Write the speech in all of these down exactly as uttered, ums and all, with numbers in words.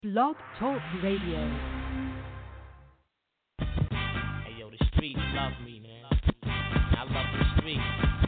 Blog Talk Radio. Hey yo, the streets love me, man. I love the streets.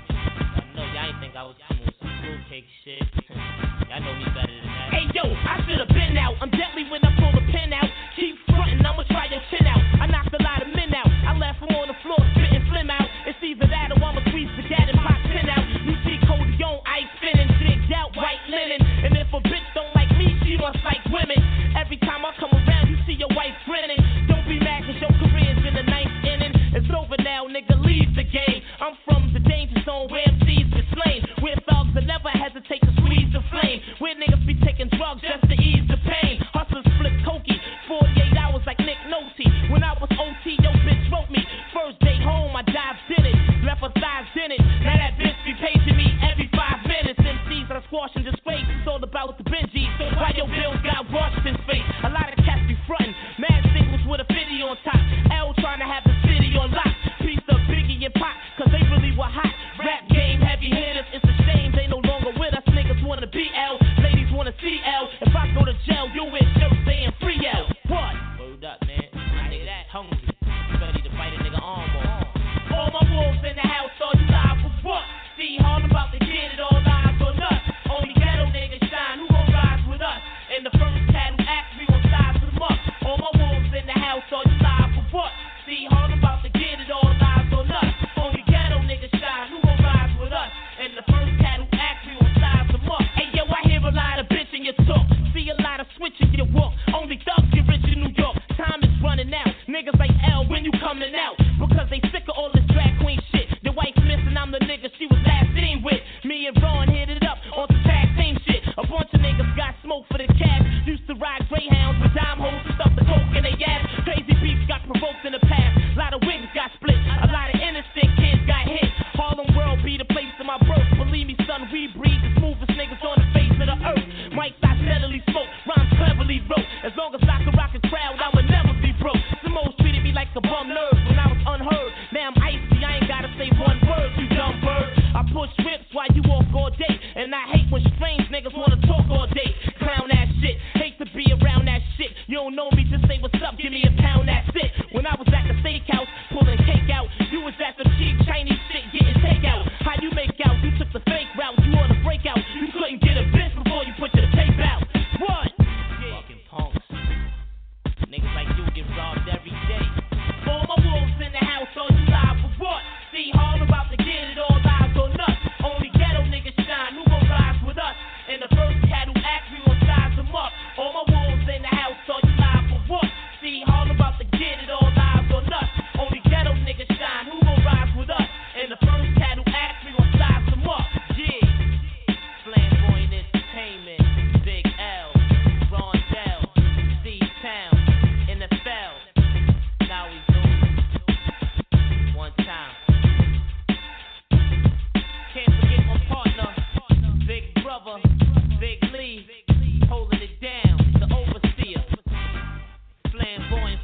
I know y'all ain't think I was coming with some fruitcake shit. Y'all know me better than that. Hey yo, I should've been out. I'm deadly when I pull the pin out. Keep frontin', I'ma try your chin out. I knocked a lot of men out. I left them on the floor spitting flim out. It's either that or I'ma squeeze the cat and pop tin out. You see Cody on ice spinning, zigged out white linen. And if a bitch don't like me, she must like women. Every time I come around, you see your wife grinning. Don't be mad cause your career's in the ninth inning. It's over now, nigga, leave the game. I'm from the danger zone where M Cs get slain. Where thugs that never hesitate to squeeze the flame. Where niggas be taking drugs just to ease the pain. Hustlers flip cokey, forty-eight hours like Nick Nolte. When I was O T, your bitch wrote me. First day home, I dived in it. Left her thighs in it. Now that bitch be paging me every five minutes. M Cs that are squashing disgrace. It's all about the Benji. So why your bills got washed in face? A lot of cats be frontin'. Mad singles with a fifty on top. L trying to have the city on lock. Piece of Biggie and Pop, cause they really were hot. Rap game, heavy hitters. It's a shame they no longer with us. Niggas wanna be L. Ladies wanna see L. If I go to jail, you in shirt saying free L. What? Word up, man. I nigga that hungry. You ready to fight a nigga arm off. All my wolves in the house, all you live for what? See, all about to get it, all eyes on us. Only ghetto niggas shine, who gon' rise with us? In the first cattle act, we gon' size them up. All my wolves in the house, all you live for what? See, all about to get it, all eyes on us. Only ghetto niggas shine, who gon' rise with us? In the first cattle act, we gon' size them up. Hey yo, I hear a lot of bitch in your talk. See a lot of switching your walk. Only thugs get rich in New York. Time is running out. Niggas like L, when you coming out? Because they sick of all this drag queen shit. The wife's missing, I'm the nigga she was last seen with. Me and Ron hit it up on some tag team shit. A bunch of niggas got smoke for the cash. Used to ride Greyhounds with dime hoes and stuff the coke in they ass. Crazy beefs got provoked in the past. A lot of wigs got split. A lot of innocent kids got hit. Harlem World be the place of my birth. Believe me, son, we breathe the smoothest niggas on the face of the earth. Mics I steadily smoke, rhymes cleverly wrote. As long as I can rock a crowd, I would never be broke. Simone treated me like a bum nerd when I was unheard. Now I'm icy, I ain't gotta say one word, you dumb bird. I push whips while you walk all day. And I hate when strange niggas wanna talk all day. Clown ass shit, hate to be around that shit. You don't know me, just say what's up, give me a pound, that's it. When I was at the steakhouse, pulling cake out, you was at the cheap Chinese shit getting takeout. How you make out? You took the fake route, you on the breakout. You couldn't get a bitch before you put your tape out. What? Yeah. Fucking punks. Niggas like you get robbed every day. All my wolves in the house, all you live for what? See, all about to get it, all eyes on us. Only ghetto niggas shine, who gon' rise with us? In the first cattle act, we gon' size them up. All my wolves in the house, all you live for what? See, all about to get it, all eyes on us. Only ghetto niggas shine, who gon' rise with us? In the first cattle act, we gon' size them up. Yeah. Flamboyant Entertainment, Big L, Rondell, C-Town, N F L. Now we do it. One time. Can't forget my partner, Big Brother, Big Lee, holding it down, the overseer, flamboyant.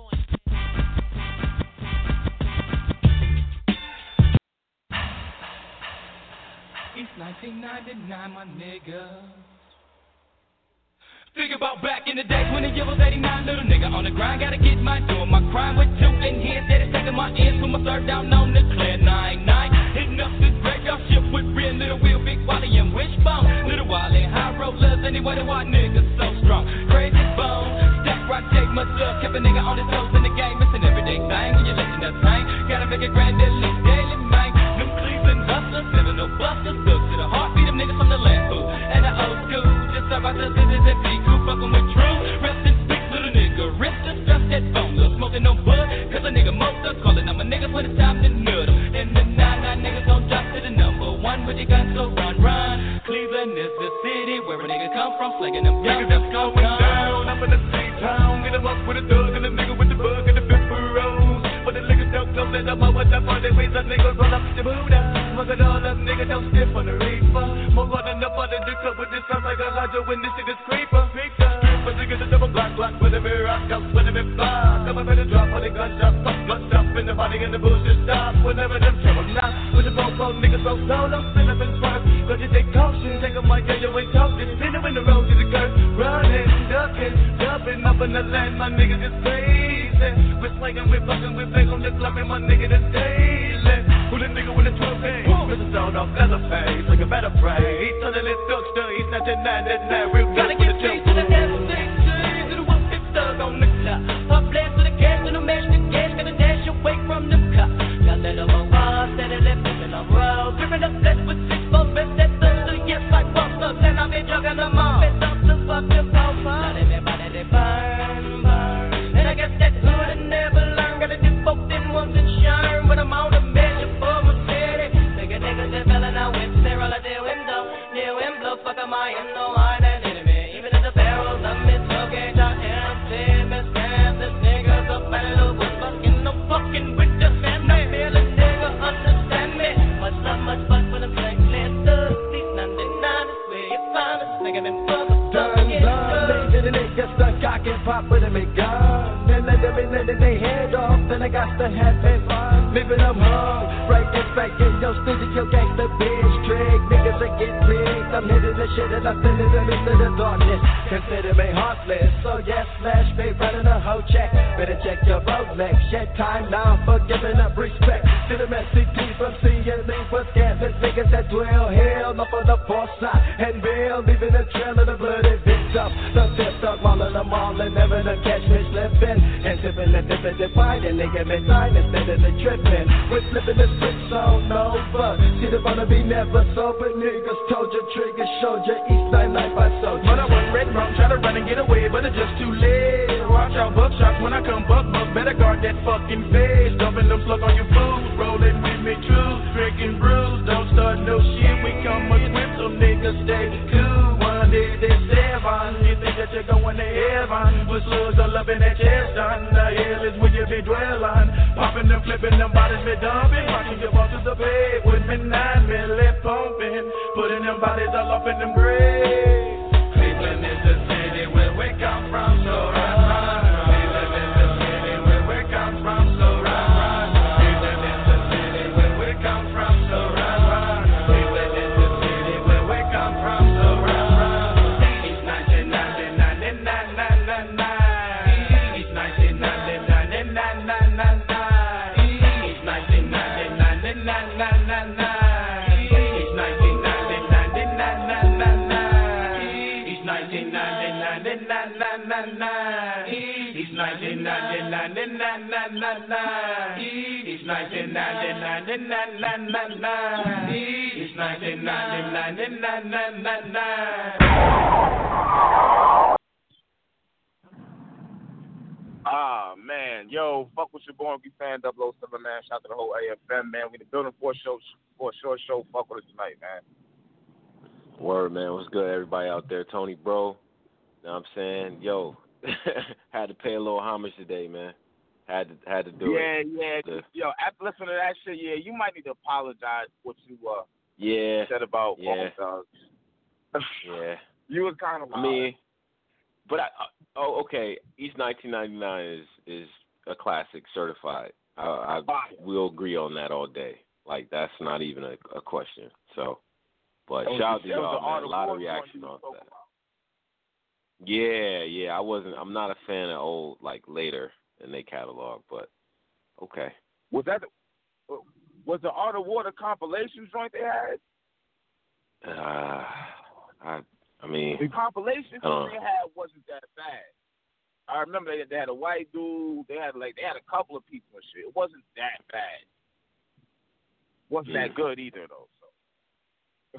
It's nineteen ninety-nine, my nigga. Think about back in the days when the year was eighty-nine, little nigga on the grind, gotta get my doing my crime with two in here, steady taking my ends with my third down on the clear nine nine. Hitting up this graveyard ship with real little wheel, big Wally and Wishbone. Little Wally, high rollers, anyway, the white niggas so strong. Crazy bone, Stack Rock, take much love, kept a nigga on his toes in the game. It's an everyday thing when you listen to pain. Gotta make it grand, at least daily, man. Them Cleveland hustlers, never no busters, stuck to the heartbeat of niggas from the last fool. And the old school, just about the business and be cool, fucking with true. Rest in peace, little nigga, rest and stress that bone. Little smoking no bud, cause a nigga most up, calling on my niggas when it's time to nut 'em. And the nine nine niggas gon' drop to the number one with the guns, so run, run. Cleveland is the city where a nigga come from, slinging them guns. Niggas that's going down, up in the C-Town, get him up with a thug and a nigga with the bug and the fifth rose. But the niggas don't know that I'm over the fun, they ways that niggas run up the Buddha. Look at all them niggas don't stiff on the reefer. More running up under the club with this sound like a Elijah when this shit is creeper. But niggas a double black, black, with a mirror, rock up, with a big fly. Come up in the drop, when they gunshot, fuck, gun up in the body and the bullshit stop. Whenever them trouble now, with the popo, niggas so solo, spin up in front. Cause you take caution, take a mic, yeah, you ain't talking. Spin up in the road to the curb, running, ducking, ducking. clubbing up in the land, my niggas is crazy. We're slinging, we're fucking, we're big on the club, and my nigga is daily. Who the nigga with the twelve days? Missing zone off Leatherface, like a better pray. He turning his thugs to, he's not denying that now. We're gotta get chased to the dance, six days, to the whoop, it's thug on the clock. Pop blast to the cash, to the mash, the cash, gonna dash away from the cop. Got let him a wild, steady left, flipping up road. Dripping up flesh with six four, best that thugs to yes, like busters. And I've been jugging them all. Best up to fuck the power. Not everybody, they burn, burn. And I guess that hood and never learn. Gotta do both in once and shine. But I'm on the measure for my city. Nigga, niggas, they're felling out with their roll out their window. Near wind blow, fuck am I in no I ain't an enemy. Even if the barrels of me smoking, I am famous. Man, this nigga's up and low. But fucking no fucking with the family. Feel a nigga understand me. Much love, much fun for the blank letters. These ninety-nine is where you find us. Nigga, been fuck up. Done, done, they did it, niggas done cock and pop with a big gun. Then let them in, letting they head off. Then I got to have it fun. Living them hung, right this back in your city, kill gangsta bitch trick. Niggas that get rigged, I'm hitting the shit and I'm sending them into the darkness. Consider me heartless, so yes, slash pay running a hoe check. Better check your Rolex, shed time now for giving up respect. To the S C P from C and me for scandalous niggas that dwell here. Up on the force side and bail, leaving a trail of the bloody victim. The fifth up, mauling them all and never to catch me slipping. And tipping and dipping, dividing, nigga me time instead of the tripping. We're flipping the switch on over. See the wanna be never sober. Niggas told you, triggers showed you. East Side Life I sold you. But I went red wrong, try to run and get away, but it's just too late. Watch out, buckshots when I come buck buck. Better guard that fucking face. Dumping them slug on your food. Rolling with me true. Drinking brews. Don't start no shit. We come equipped, so niggas stay cool. One day they seven. You think that you're going to heaven? With slugs all up in that chest done. The hell is where you be dwelling. Popping them, flipping them bodies, be dumping. Watching your bosses the bed with me nine milli pumping. Putting them bodies all up in them graves. Cleveland is the city where we come from, so run, run. Cleveland is the city where we come from, so run, run. Cleveland is the city where we come from, so run, run. Cleveland is the city where we come from, so run, run. It's nineteen ninety-nine, nine, nine, nine, nine. It's nineteen ninety-nine, nine, nine, nine, nine. It's nineteen ninety-nine, nine, nine, nine, nine. It's nineteen ninety-nine, nine, nine, nine, nine. It's nineteen ninety-nine, nine, nine, nine, nine. It's nineteen ninety-nine, nine, nine, nine, nine. It's nineteen ninety-nine, nine, nine, nine, nine. It's nineteen ninety-nine, nine, nine, nine, nine. Ah, man. Yo, fuck with your boy, fan double oh seven, man. Shout out to the whole A F M, man. We in the building for a show, for a short show. Fuck with us tonight, man. Word, man. What's good, everybody out there? Tony, bro. You know what I'm saying? Yo, had to pay a little homage today, man. Had to had to do yeah, it. Yeah, yeah. Yo, after listening to that shit, yeah, you might need to apologize what you uh yeah. said about yeah. Bone Thugs. yeah. You was kind of I mean, but I, uh, oh, okay. East nineteen ninety-nine is is a classic, certified. I, I will agree on that all day. Like that's not even a, a question. So, but shout out to y'all, man. A lot of reaction on that. Yeah, yeah. I wasn't. I'm not a fan of old, like later in their catalog, but okay. Was that the, was the Art of Water compilation joint they had? Uh, I I mean the compilation uh, they had wasn't that bad. I remember they, they had a white dude. They had like they had a couple of people and shit. It wasn't that bad. Wasn't yeah. that good either though. So.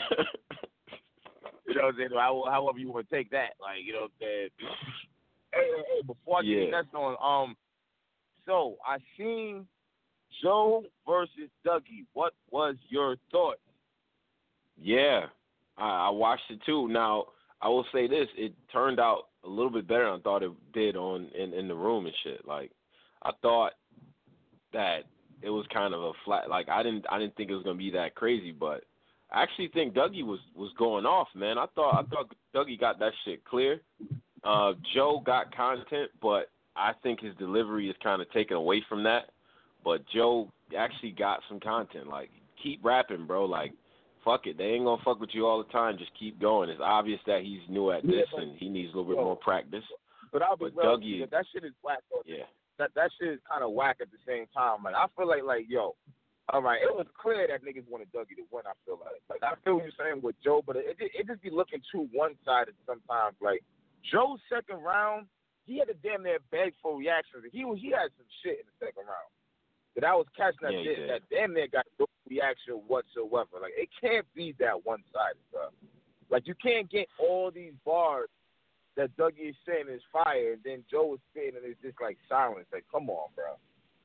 You know what I'm saying? However you want to take that, like you know, that. Hey, hey, hey, before I yeah. get that on, um, so I seen Joe versus Dougie. What was your thoughts? Yeah, I, I watched it too. Now I will say this: it turned out a little bit better than I thought it did on in, in the room and shit. Like I thought that it was kind of a flat. Like I didn't I didn't think it was gonna be that crazy, but I actually think Dougie was, was going off, man. I thought I thought Dougie got that shit clear. Uh, Joe got content, but I think his delivery is kind of taken away from that. But Joe actually got some content. Like, keep rapping, bro. Like, fuck it. They ain't going to fuck with you all the time. Just keep going. It's obvious that he's new at this and he needs a little bit more practice. But I'll be But real. Dougie, That shit is whack. Though. yeah, That that shit is kind of whack at the same time. Like I feel like like yo, all right, it was clear that niggas wanted Dougie to win. I feel like like I feel what you're saying with Joe, but it it, it just be looking too one sided sometimes. Like Joe's second round, he had to damn near beg for reactions. He was he had some shit in the second round that I was catching that Yeah, he shit did. that damn near got no reaction whatsoever. Like it can't be that one sided, bro. Like you can't get all these bars that Dougie is saying is fire, and then Joe is spitting, and it's just like silence. Like, come on, bro.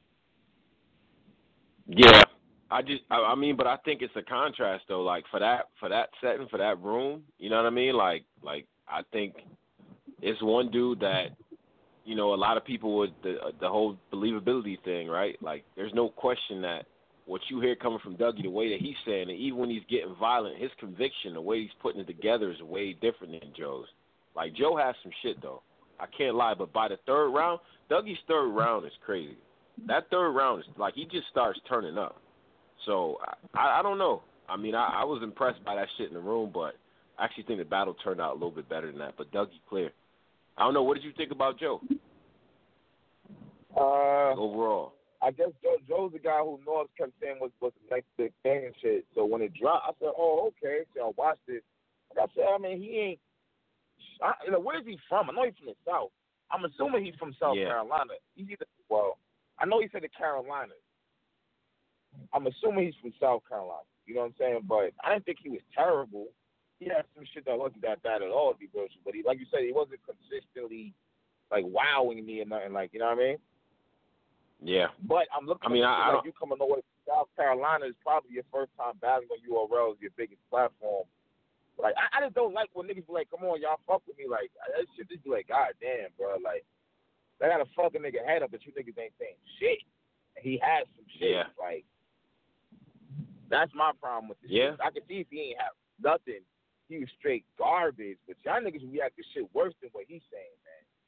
yeah. I just, I, I mean, but I think it's a contrast though. Like for that, for that setting, for that room, you know what I mean? Like, like I think it's one dude that, you know, a lot of people would the the whole believability thing, right? Like, there's no question that what you hear coming from Dougie, the way that he's saying it, even when he's getting violent, his conviction, the way he's putting it together is way different than Joe's. Like, Joe has some shit, though. I can't lie, but by the third round, Dougie's third round is crazy. That third round is, like, he just starts turning up. So, I, I don't know. I mean, I, I was impressed by that shit in the room, but I actually think the battle turned out a little bit better than that. But Dougie, clear. I don't know. What did you think about Joe? Uh, overall? I guess Joe, Joe's the guy who North kept saying was, was the next big thing and shit. So when it dropped, I said, oh, okay. So I watched it. Like I said, I mean, he ain't, I, you know, where's he from? I know he's from the South. I'm assuming he's from South Yeah. Carolina. He's either, well, I know he said the Carolinas. I'm assuming he's from South Carolina. You know what I'm saying? But I didn't think he was terrible. He had some shit that wasn't that bad at all, to be virtual. But he, like you said, he wasn't consistently like wowing me or nothing. Like, you know what I mean? Yeah. But I'm looking. I mean, at I, I like you coming over to South Carolina is probably your first time battling on U R L is your biggest platform. Like I, I just don't like when niggas be like, "Come on, y'all fuck with me." Like that shit just be like, "God damn, bro!" Like they got a fucking nigga head up, but you niggas ain't saying shit. And he has some shit. Yeah. Like that's my problem with this. Yeah. Shit. I can see if he ain't have nothing, he was straight garbage. But y'all niggas react to shit worse than what he's saying,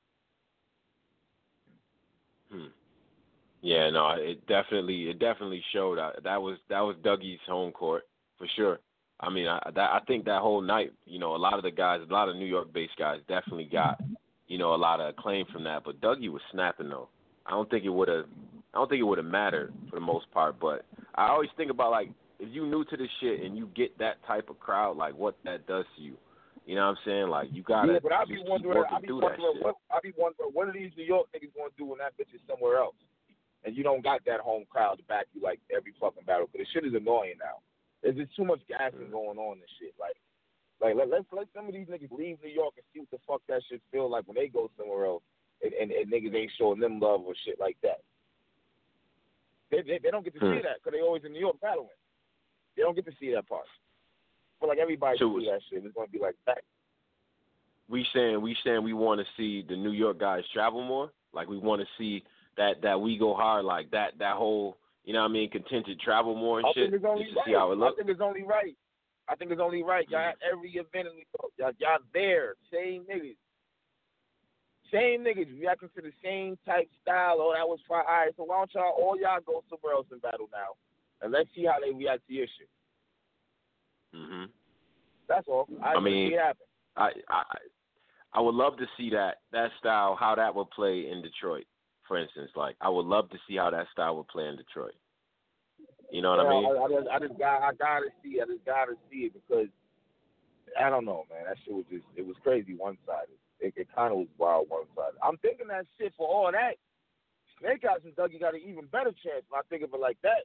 man. Hmm. Yeah, no, it definitely, it definitely showed. I, that was that was Dougie's home court for sure. I mean, I that, I think that whole night, you know, a lot of the guys, a lot of New York-based guys, definitely got, you know, a lot of acclaim from that. But Dougie was snapping though. I don't think it would have, I don't think it would have mattered for the most part. But I always think about like if you new to this shit and you get that type of crowd, like what that does to you. You know what I'm saying? Like you gotta Yeah, but I just be keep wondering, working I be through wondering, that shit. what I be wondering, what are these New York niggas gonna do when that bitch is somewhere else, and you don't got that home crowd to back you like every fucking battle? Because the shit is annoying now. There's just too much gassing going on and shit. Like, like let, let's let some of these niggas leave New York and see what the fuck that shit feel like when they go somewhere else, and, and, and niggas ain't showing them love or shit like that. They they, they don't get to Hmm. see that because they always in New York battling. They don't get to see that part. I feel like everybody So- should see that shit. It's gonna be like that. We saying we saying we want to see the New York guys travel more. Like we want to see that that we go hard, like that that whole, you know what I mean, contingent travel more and I shit, think it's only just to right. see how it I looks. think it's only right. I think it's only right. Y'all at every event in New York. Y'all, y'all there. Same niggas. Same niggas reacting to the same type style. Oh, that was fine. All right, so why don't y'all all y'all go somewhere else and battle now, and let's see how they react to your shit. Mhm. That's all. I, I mean, see it happen. I I I would love to see that that style, how that would play in Detroit, for instance. Like I would love to see how that style would play in Detroit. You know what yeah, I mean? I, I, just, I just got, I gotta see, I just gotta see it because I don't know, man. That shit was just, it was crazy one sided. It, it kind of was wild one sided. I'm thinking that shit for all that. Snake Eyes and Dougie got an even better chance when I think of it like that.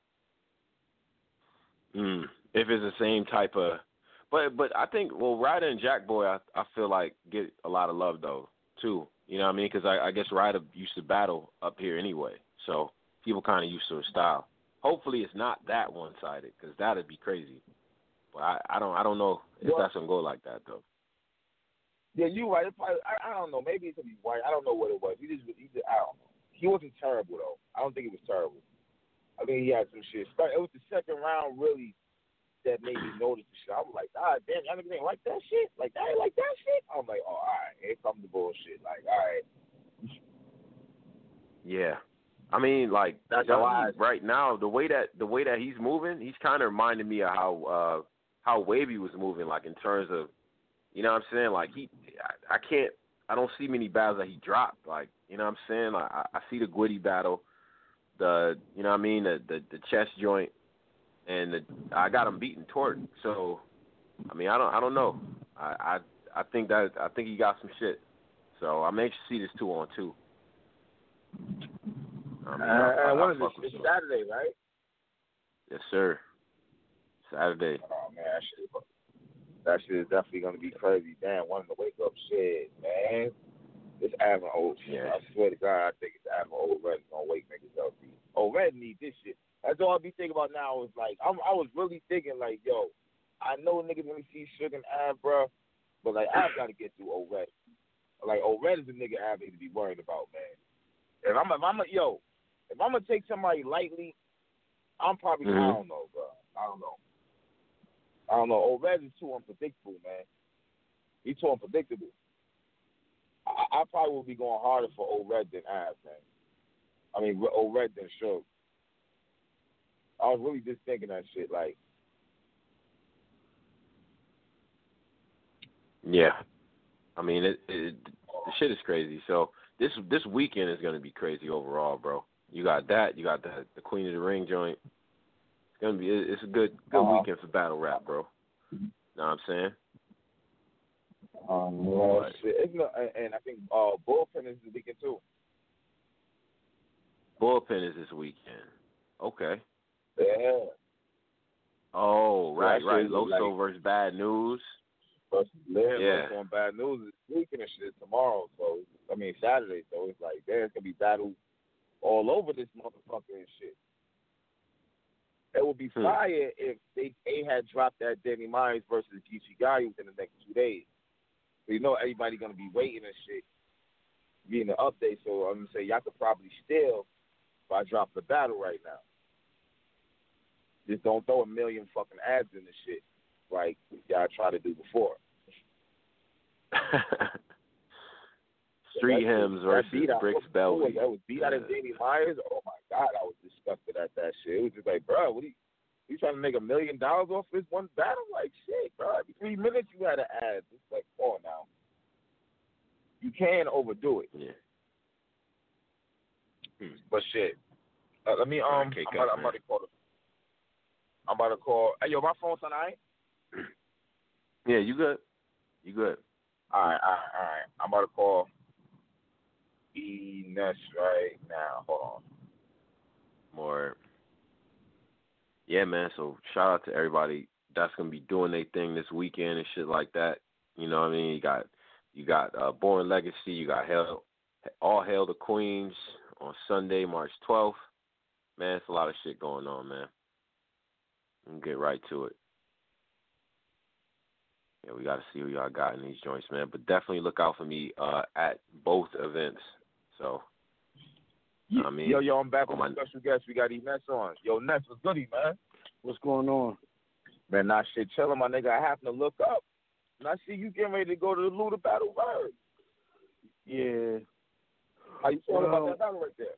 Mm. If it's the same type of, but but I think well, Ryder and Jack Boy, I I feel like get a lot of love though too. You know what I mean? Because I, I guess Ryder used to battle up here anyway, so people kind of used to his style. Hopefully, it's not that one sided because that'd be crazy. But I, I don't I don't know if Well, that's gonna go like that though. Yeah, you right. It probably, I, I don't know. Maybe it's gonna be white. I don't know what it was. He just, he just, I don't know. He wasn't terrible though. I don't think he was terrible. I think he had some shit. It was the second round really that made me notice the shit. I was like, ah, damn, y'all niggas ain't like that shit? Like, that ain't like that shit? I'm like, oh, all right, here comes the bullshit. Like, all right. Yeah, I mean, like That's Dougie how I- right now, the way that the way that he's moving, he's kind of reminding me of how uh, how Wavy was moving, like in terms of, you know what I'm saying? Like he, I, I can't, I don't see many battles that he dropped. Like, you know what I'm saying? Like, I, I see the Gwitty battle, the, you know what I mean, the the, the chest joint, and the, I got him beating Tort. So, I mean, I don't I don't know. I, I I think that I think he got some shit. So I'm anxious to see this two on two. I mean, I, I, uh, I what is fuck it? with It's him. Saturday, right? Yes, sir. Saturday. Oh man, that shit, that shit is definitely gonna be crazy. Damn, wanting to wake up, shit, man. This Admiral old shit. Yeah. I swear to God, I think it's Admiral old Red gonna wake niggas up. Old Red need this shit. That's all I be thinking about now. Is like I'm, I was really thinking like, yo, I know niggas when see Sugar and Av, bro, but like Av got to get through old Red. Like old Red is the nigga Av need to be worried about, man. If I'm, if I'm a, yo, if I'm gonna take somebody lightly, I'm probably mm-hmm. I don't know, bro. I don't know. I don't know. Old Red is too unpredictable, man. He's too unpredictable. I, I probably will be going harder for Old Red than Av, man. I mean, Old Red than Suge. I was really just thinking that shit, like. Yeah. I mean, it, it the shit is crazy. So this this weekend is gonna be crazy overall, bro. You got that. You got the the Queen of the Ring joint. It's gonna be. It's a good good uh-huh. weekend for battle rap, bro. Know what I'm saying? Um, well, shit. It's not, and I think uh, Bullpen is the weekend too. Bullpen is this weekend. Okay. Yeah. Oh, right, yeah, right. Loso like, versus Bad News. Versus Liv yeah. on Bad News this weekend and shit tomorrow. So I mean Saturday. So it's like there's gonna be battles all over this motherfucker and shit. It would be hmm. fire if they, they had dropped that Danny Myers versus Geechee Guy within the next two days. So you know everybody gonna be waiting and shit, getting the update. So I'm gonna say y'all could probably steal if I drop the battle right now. Just don't throw a million fucking ads in the shit like y'all tried to do before. Street Hymns versus Bricks Belly. That was beat out of Danny Myers. Oh my God, I was disgusted at that shit. It was just like, bro, what are you, you trying to make a million dollars off this one battle? Like shit, bro. Every three minutes you had an ad. It's like, come on now. You can overdo it. Yeah. Hmm. But shit. Uh, let me um. I'm about, I'm about to call. I'm about to call. Hey, yo, my phone's on, all right? Yeah, you good? You good? All right, all right, all right. I'm about to call E Ness right now. Hold on. More. Yeah, man. So shout out to everybody that's gonna be doing their thing this weekend and shit like that. You know what I mean? You got you got uh, Born Legacy. You got Hell, All Hail the Queens on Sunday, March twelfth. Man, it's a lot of shit going on, man. We'll get right to it. Yeah, we got to see what y'all got in these joints, man. But definitely look out for me uh, at both events. So, yo, I mean, yo, yo, I'm back with my my special guest. We got E Ness on. Yo, Ness, what's goody, man? What's going on? Man, nah, shit, chilling, my nigga. I happen to look up, and I see you getting ready to go to the Luda Battle Bird. Yeah. How you feeling well, about that battle right there?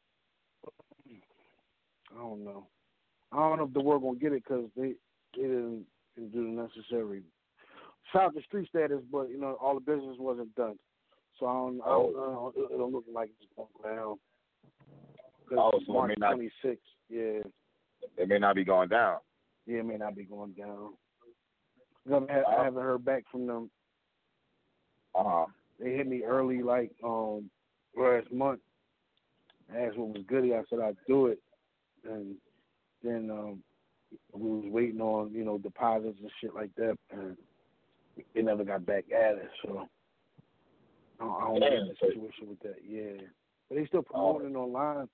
I don't know. I don't know if the world gonna get it because they, they didn't, didn't do the necessary. Shout out to street status, but you know all the business wasn't done, so I don't. I don't, I don't it don't look like it's going down. Oh, it's so March it may not, twenty-sixth. Yeah. It may not be going down. Yeah, it may not be going down. I haven't, I haven't heard back from them. Uh huh. They hit me early, like um last month. I asked what was goody. I said I'd do it, and then um, we was waiting on you know deposits and shit like that, and they never got back at it. So I don't, I don't know the situation with that. Yeah, but they still promoting it online.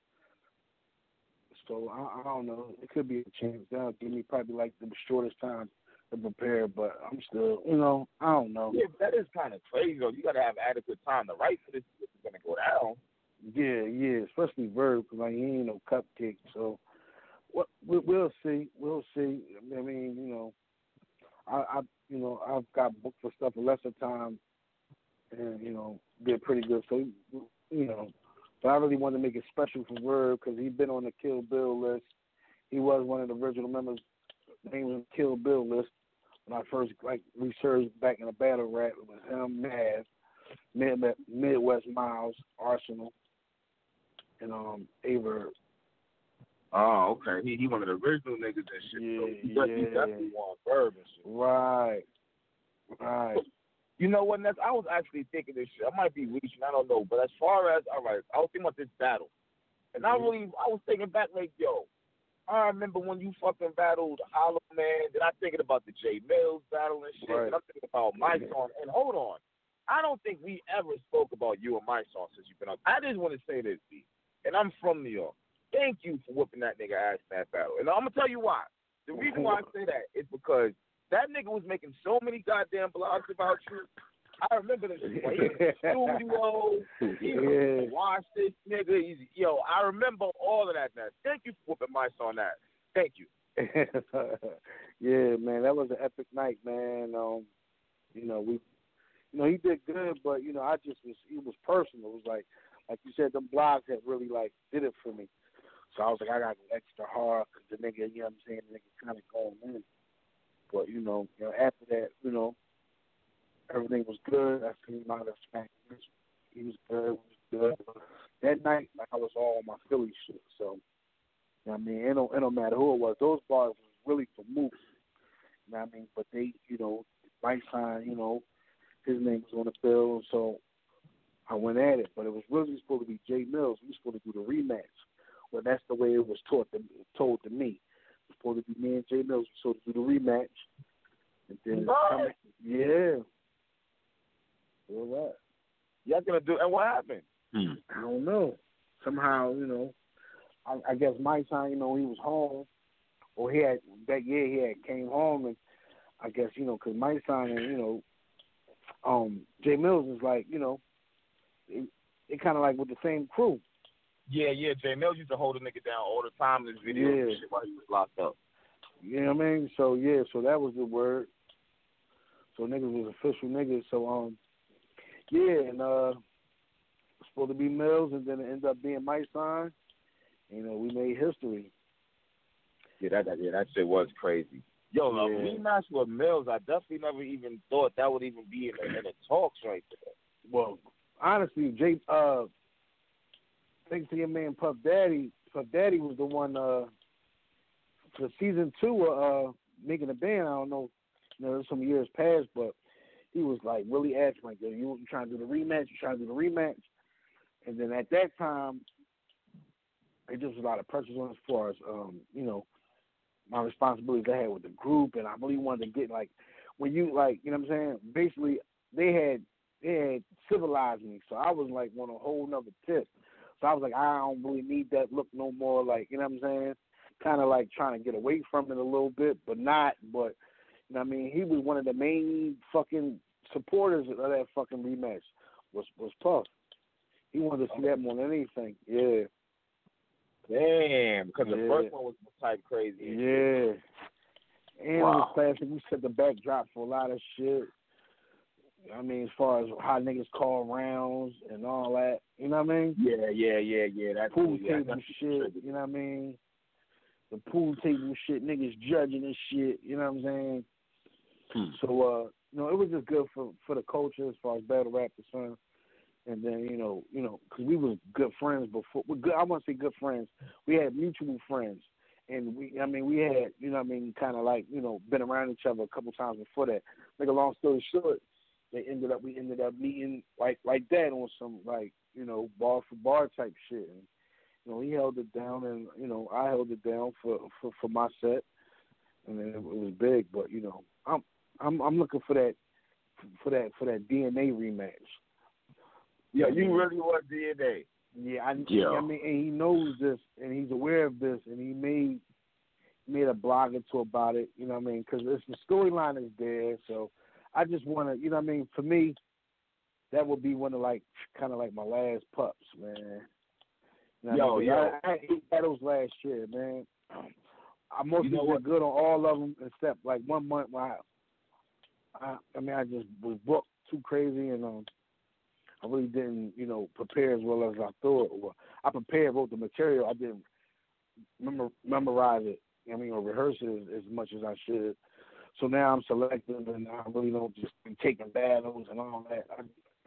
So I, I don't know. It could be a chance. That'll give me probably like the shortest time to prepare, but I'm still, you know, I don't know. Yeah, that is kind of crazy though. You got to have adequate time to write for this. This is gonna go down. Yeah, yeah, especially Verb, because like he ain't no cupcake. So what we, we'll see, we'll see. I mean, you know, I, I, you know, I've got booked for stuff in lesser time, and you know, did pretty good. So you know, but I really wanted to make it special for Verb because he'd been on the Kill Bill list. He was one of the original members. Name was Kill Bill list when I first like researched back in the battle rap. It was him, Nav, Mid- Midwest Miles, Arsenal, and um, Averb. Oh, okay. He he one of the original niggas and shit. Yeah, so he, yeah. he definitely want verb and shit. Right, right. You know what, Ness? I was actually thinking this shit. I might be reaching, I don't know. But as far as, all right, I was thinking about this battle. And I really, I was thinking back like, yo, I remember when you fucking battled Hollow Man. Then I'm thinking about the J Mills battle and shit. Right. And I'm thinking about my song. And hold on. I don't think we ever spoke about you and my song since you've been up. I just want to say this, B. And I'm from New York. Thank you for whooping that nigga ass in that battle. And I'm going to tell you why. The reason why I say that is because that nigga was making so many goddamn blogs about you. I remember this shit. He was in the studio. He was Yeah. watch this nigga. He's, yo, I remember all of that, man. Thank you for whooping my son that. Thank you. Yeah, man, that was an epic night, man. Um, you know, we, you know, he did good, but you know, I just was, it was personal. It was like, like you said, them blogs that really like did it for me. So I was like, I got to go extra hard because the nigga, you know what I'm saying, the nigga kind of going in. But you know, you know, after that, you know, everything was good. I seen him out of smack. He was good. He was good. That night, like, I was all on my Philly shit. So, you know what I mean, it don't, it don't matter who it was. Those bars was really for moves. You know what I mean? But they, you know, my sign, you know, his name was on the bill. So I went at it. But it was really supposed to be Jay Mills. We were supposed to do the rematch. Well, that's the way it was taught to, told to me. It was supposed to be me and Jay Mills. We were supposed to do the rematch. And then, What? yeah. All right. Y'all gonna do? And what happened? Hmm. I don't know. Somehow, you know, I, I guess my time, you know, he was home, or he had that year he had came home, and I guess you know, cause my son and you know, um, Jay Mills is like, you know, it, it kind of like with the same crew. Yeah, yeah. Jay Mills used to hold a nigga down all the time in his videos Yeah. and shit while he was locked up. You know what I mean? So yeah, so that was the word. So niggas was official niggas. So um, yeah, and uh, it's supposed to be Mills, and then it ended up being my son. You know, we made history. Yeah, that, that yeah, that shit was crazy. Yo, a Yeah. rematch with Mills, I definitely never even thought that would even be in the, in the talks right there. Well, honestly, Jay, uh, thanks to your man Puff Daddy. Puff Daddy was the one uh, for season two of uh, making a band. I don't know, you know, some years past, but he was like really asking, like, "Yo, you, you trying to do the rematch? You trying to do the rematch?" And then at that time, it just was a lot of pressures on as far as um, you know, my responsibilities I had with the group, and I really wanted to get like when you like, you know what I'm saying? Basically, they had they had civilized me, so I was like on a whole nother tip. So I was like, I don't really need that look no more. Like, you know what I'm saying? Kind of like trying to get away from it a little bit, but not. But you know what I mean? He was one of the main fucking supporters of that fucking rematch. Was was Puff. He wanted to see that more than anything. Yeah. Damn, because Yeah. the first one was type crazy. Yeah. And Wow. it was classic. We set the backdrop for a lot of shit. I mean, as far as how niggas call rounds and all that. You know what I mean? Yeah, yeah, yeah, yeah. That's Pool yeah, table that's shit. You know what I mean? The pool table shit, niggas judging this shit. You know what I'm saying? Hmm. So, uh, you know, it was just good for for the culture as far as battle rap is concerned. And then, you know, you know, because we was good friends before. We're good. I want to say good friends. We had mutual friends, and we, I mean, we had, you know, what I mean, kind of like, you know, been around each other a couple times before that. Make a long story short, they ended up, we ended up meeting like like that on some like, you know, bar for bar type shit. And, you know, he held it down, and you know, I held it down for for, for my set, and then it, it was big. But you know, I'm I'm I'm looking for that for that for that D N A rematch. Yeah, you really want D N A. Yeah, I, Yeah. I mean, and he knows this, and he's aware of this, and he made made a blog or two about it. You know what I mean? Because the storyline is there, so I just want to, you know what I mean? For me, that would be one of like kind of like my last pups, man. You know Yo, what I mean? yo. I, I had eight battles last year, man. I mostly You know did what? good on all of them, except like one month when I, I, I mean, I just was booked too crazy, and um. I really didn't, you know, prepare as well as I thought. Or I prepared, wrote the material. I didn't memor- memorize it. I mean, or rehearse it as, as much as I should. So now I'm selective, and I really don't just be taking battles and all that. I,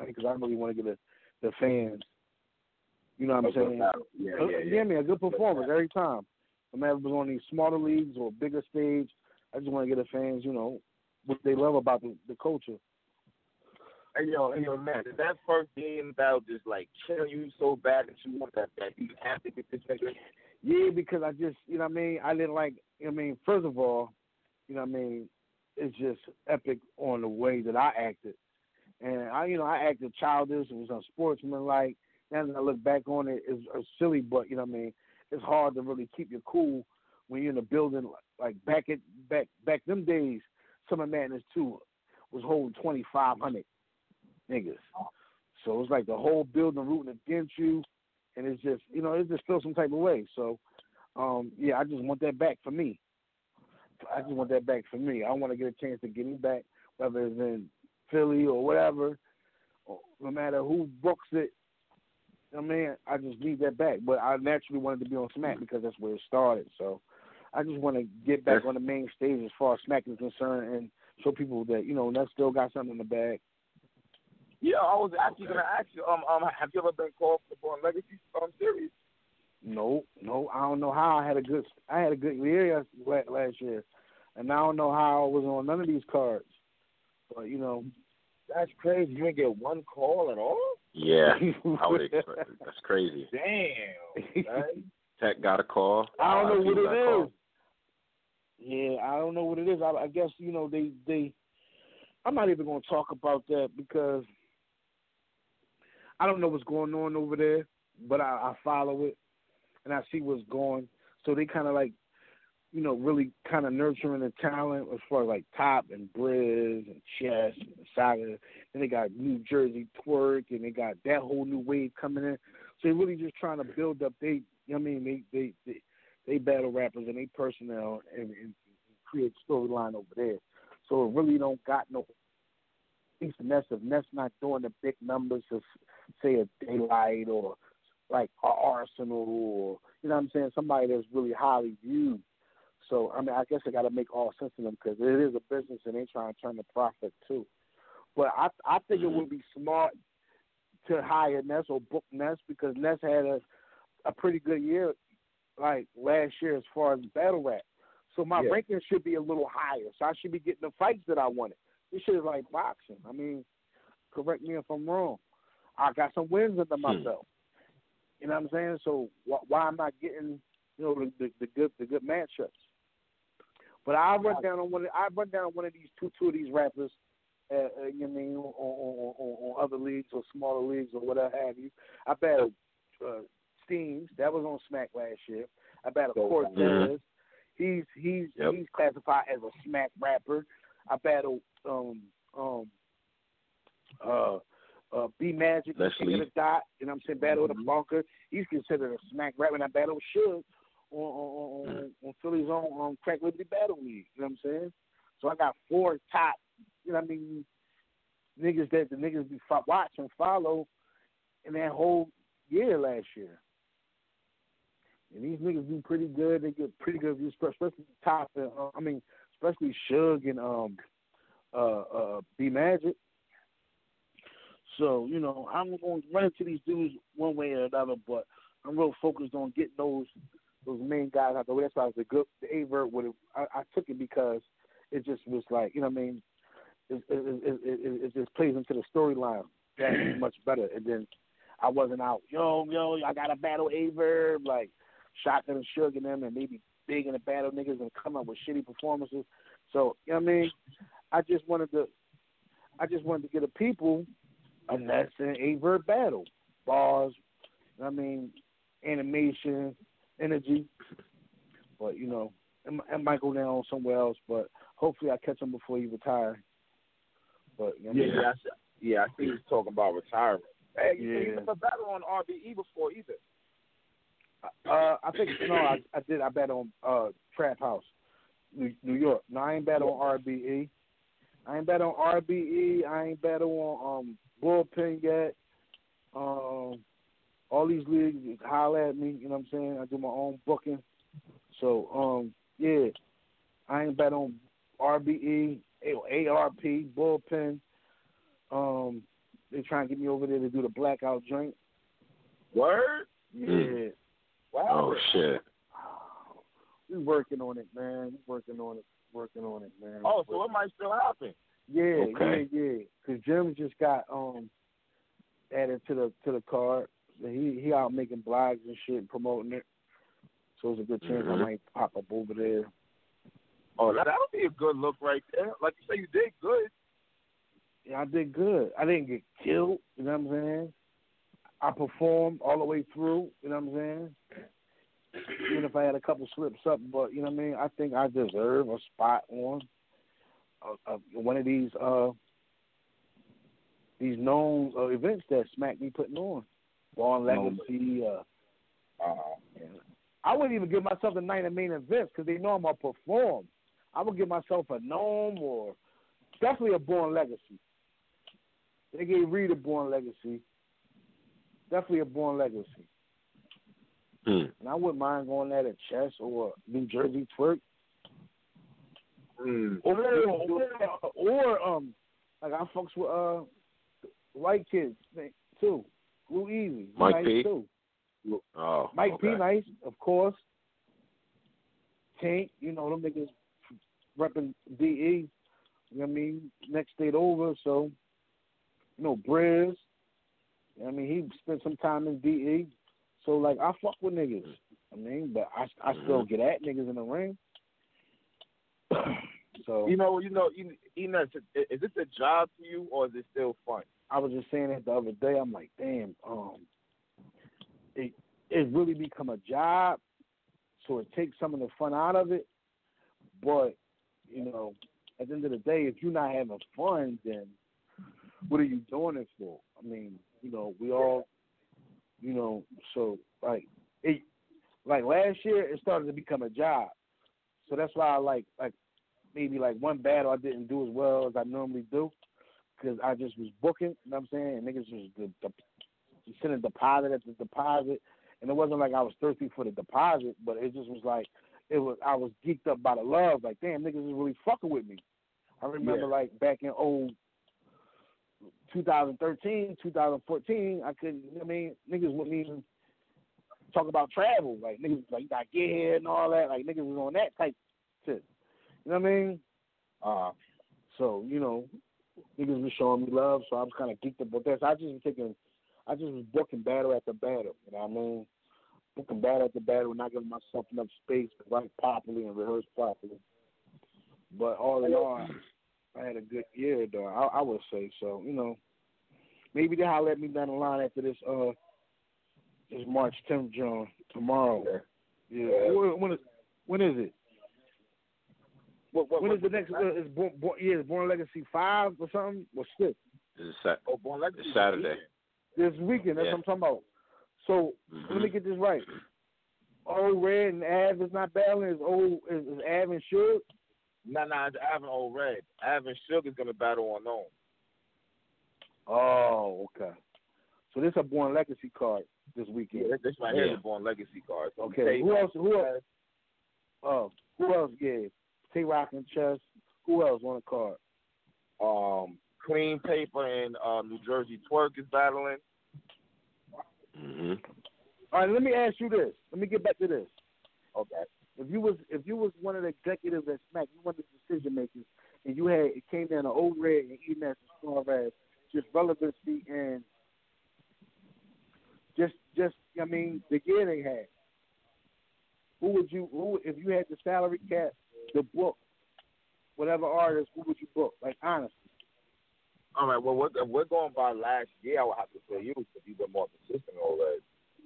because I really want to get the the fans. You know what I'm Okay, saying? now, yeah, Uh, yeah, yeah, yeah. man, a good performance every time. No matter if it's on these smaller leagues or bigger stage, I just want to get the fans, you know, what they love about the, the culture. Hey yo, hey yo, man, did that first game about just like killing you so bad that you want that that you have to get this nigga? Yeah, because I just, you know what I mean, I didn't like, I mean, first of all, you know what I mean, it's just epic on the way that I acted. And, I, you know, I acted childish. It was unsportsmanlike. Now that I look back on it, it's, it's silly, but, you know what I mean, it's hard to really keep your cool when you're in a building. Like back at back back them days, Summer Madness two was holding twenty-five hundred niggas. So it's like the whole building rooting against you, and it's just, you know, it just feels some type of way. So, um, yeah, I just want that back for me. I just want that back for me. I want to get a chance to get him back, whether it's in Philly or whatever, or no matter who books it. I mean, I just need that back. But I naturally wanted to be on Smack because that's where it started. So I just want to get back on the main stage as far as Smack is concerned and show people that, you know, Ness still got something in the bag. Yeah, I was actually gonna ask you. Um, um, have you ever been called for the Born Legacy um series? No, no, I don't know how I had a good, I had a good year last year, and I don't know how I was on none of these cards. But you know, that's crazy. You didn't get one call at all. Yeah, I would expect. That's crazy. Damn. Man. Tech got a call. I don't know what it is. Called. Yeah, I don't know what it is. I, I guess you know they they. I'm not even going to talk about that because I don't know what's going on over there, but I, I follow it and I see what's going. So they kind of like, you know, really kind of nurturing the talent as far as like Top and Briz and Chess and Saga. Then they got New Jersey Twerk and they got that whole new wave coming in. So they're really just trying to build up they, you know what I mean, they they they, they battle rappers and they personnel and, and create storyline over there. So it really don't got no. At least Ness, if Ness not doing the big numbers of, say, a Daylight or like a Arsenal or, you know what I'm saying, somebody that's really highly viewed. So, I mean, I guess I got to make all sense of them because it is a business and they trying to turn the profit too. But I I think it would be smart to hire Ness or book Ness because Ness had a, a pretty good year like last year as far as battle rap. So my yeah. ranking should be a little higher. So I should be getting the fights that I wanted. This shit is like boxing. I mean, correct me if I'm wrong. I got some wins under myself. You know what I'm saying? So wh- why am I getting, you know, the, the, the good the good matchups? But I run down on one. I run down on one of these two two of these rappers. Uh, uh, you know what I mean, on, on, on, on other leagues or smaller leagues or whatever have you. I battled uh, Steams. That was on Smack last year. I battled Cortez. Mm-hmm. He's he's yep. he's classified as a Smack rapper. I battled um um uh uh B Magic, King of the Dot, you know what I'm saying, battle with a bunker. He's considered a Smack rapper, and I battled Suge on on, on, on Philly's own um, Crack Liberty Battle League, you know what I'm saying? So I got four top, you know what I mean, niggas that the niggas be fo- watch and follow in that whole year last year. And these niggas do pretty good. They get pretty good views, especially Top. And, uh, I mean, especially Suge and um, uh, uh, B Magic. So you know, I'm going to run into these dudes one way or another, but I'm real focused on getting those those main guys out the way. That's why I was a good the Averb would have. I, I took it because it just was like, you know what I mean. It it, it, it, it just plays into the storyline that much better. And then I wasn't out. Yo yo, I got to battle Averb like. Shotgun and Suge and them, and maybe big in the battle niggas and come up with shitty performances. So, you know what I mean? I just wanted to I just wanted to get a people a Ness and Averb battle. Bars, you know what I mean, animation, energy. But, you know, it, it might go down somewhere else, but hopefully I catch him before he retire. But you know yeah, what I mean? yeah, I see, yeah, I see he's talking about retirement. Hey, you, Yeah. you never battled on R B E before either. Uh, I think no, I, I did. I bet on uh, Trap House, New, New York. No, I ain't bet on R B E. I ain't bet on R B E. I ain't bet on um, Bullpen yet. Um, all these leagues holler at me. You know what I'm saying? I do my own booking. So um, yeah, I ain't bet on R B E, A R P, Bullpen. Um, they trying to get me over there to do the blackout joint. Word? Yeah. Mm. Wow. Oh shit. We working on it, man. We working on it. Working on it, man. Oh, so it might still happen. Yeah, Okay. yeah, yeah. Because Jim just got um added to the to the card. He he out making blogs and shit and promoting it. So it's a good chance Mhm. I might pop up over there. Oh, that that'll be a good look right there. Like you say, you did good. Yeah, I did good. I didn't get killed, you know what I'm saying? I performed all the way through, you know what I'm saying? Even if I had a couple slips up, but you know what I mean? I think I deserve a spot on uh, uh, one of these uh, these known uh, events that Smack be putting on. Born Legacy. Uh, Uh, I wouldn't even give myself a night of main events because they know I'm going to perform. I would give myself a Gnome or definitely a Born Legacy. They gave Reed a Born Legacy. Definitely a Born Legacy. Hmm. And I wouldn't mind going there at Chess or New Jersey Twerk. mm. Or, or, or um, like I fucks with uh, white kids too. Blue Easy. Mike nice P? Too. Oh. Mike okay. P nice, of course. Tank, you know, them niggas repping D E. You know what I mean? Next state over, so, you know, Briz. You know what I mean? He spent some time in D E. So, like, I fuck with niggas. I mean, but I, I still get at niggas in the ring. So, You know, you know, you, you know, is this a job to you or is it still fun? I was just saying that the other day. I'm like, damn, um, it it really become a job, so it takes some of the fun out of it. But you know, at the end of the day, if you're not having fun, then what are you doing it for? I mean, you know, we all, you know, so like it, like last year, it started to become a job. So that's why I like like maybe like one battle I didn't do as well as I normally do. Because I just was booking, you know what I'm saying? And niggas was the, the, sending a deposit at the deposit. And it wasn't like I was thirsty for the deposit, but it just was like, it was. I was geeked up by the love. Like, damn, niggas is really fucking with me. I remember, Yeah. like, back in old twenty thirteen, twenty fourteen, I couldn't, you know what I mean? Niggas wouldn't even talk about travel. Like, niggas was like, you gotta get here and all that. Like, niggas was on that type shit. You know what I mean? Uh, so, you know, niggas was showing me love, so I was kind of geeked about that. So I just was taking, I just was booking battle after battle. You know what I mean? Booking battle after battle, not giving myself enough space to write properly and rehearse properly. But all in all, I had a good year, though. I, I would say so. You know, maybe they'll let me down the line after this. Uh, this March tenth, John, tomorrow. Yeah. yeah. When, when is when is it? What, what, when what, is the next? Uh, is born, born, yeah, is Born Legacy five or something or six? It's sa- oh, Born Legacy it's Saturday. This weekend. That's Yeah. what I'm talking about. So Mm-hmm. let me get this right. Old Red and Av is not battling. Is old is, is Av and Suge? Nah, nah, it's Av and Old Red. Av and Suge is gonna battle on Known. Oh, okay. So this is a Born Legacy card this weekend. Yeah, this right Yeah. here is a Born Legacy card. So Okay. Tay Who Rock else? Who else? Chess. Oh, who else? Yeah, Tay Rock and Chess. Who else on the card? Um, Clean Paper and uh, New Jersey Twerk is battling. Mm-hmm. All right. Let me ask you this. Let me get back to this. Okay. If you was if you was one of the executives at Smack, you one of the decision makers, and you had it came down to Old Red and E-Ness as far as just relevancy and just just I mean the gear they had. Who would you who if you had the salary cap, the book, whatever artist, who would you book? Like honestly. All right. Well, we're, if we're going by last year, I would have to say you because you've been more consistent already.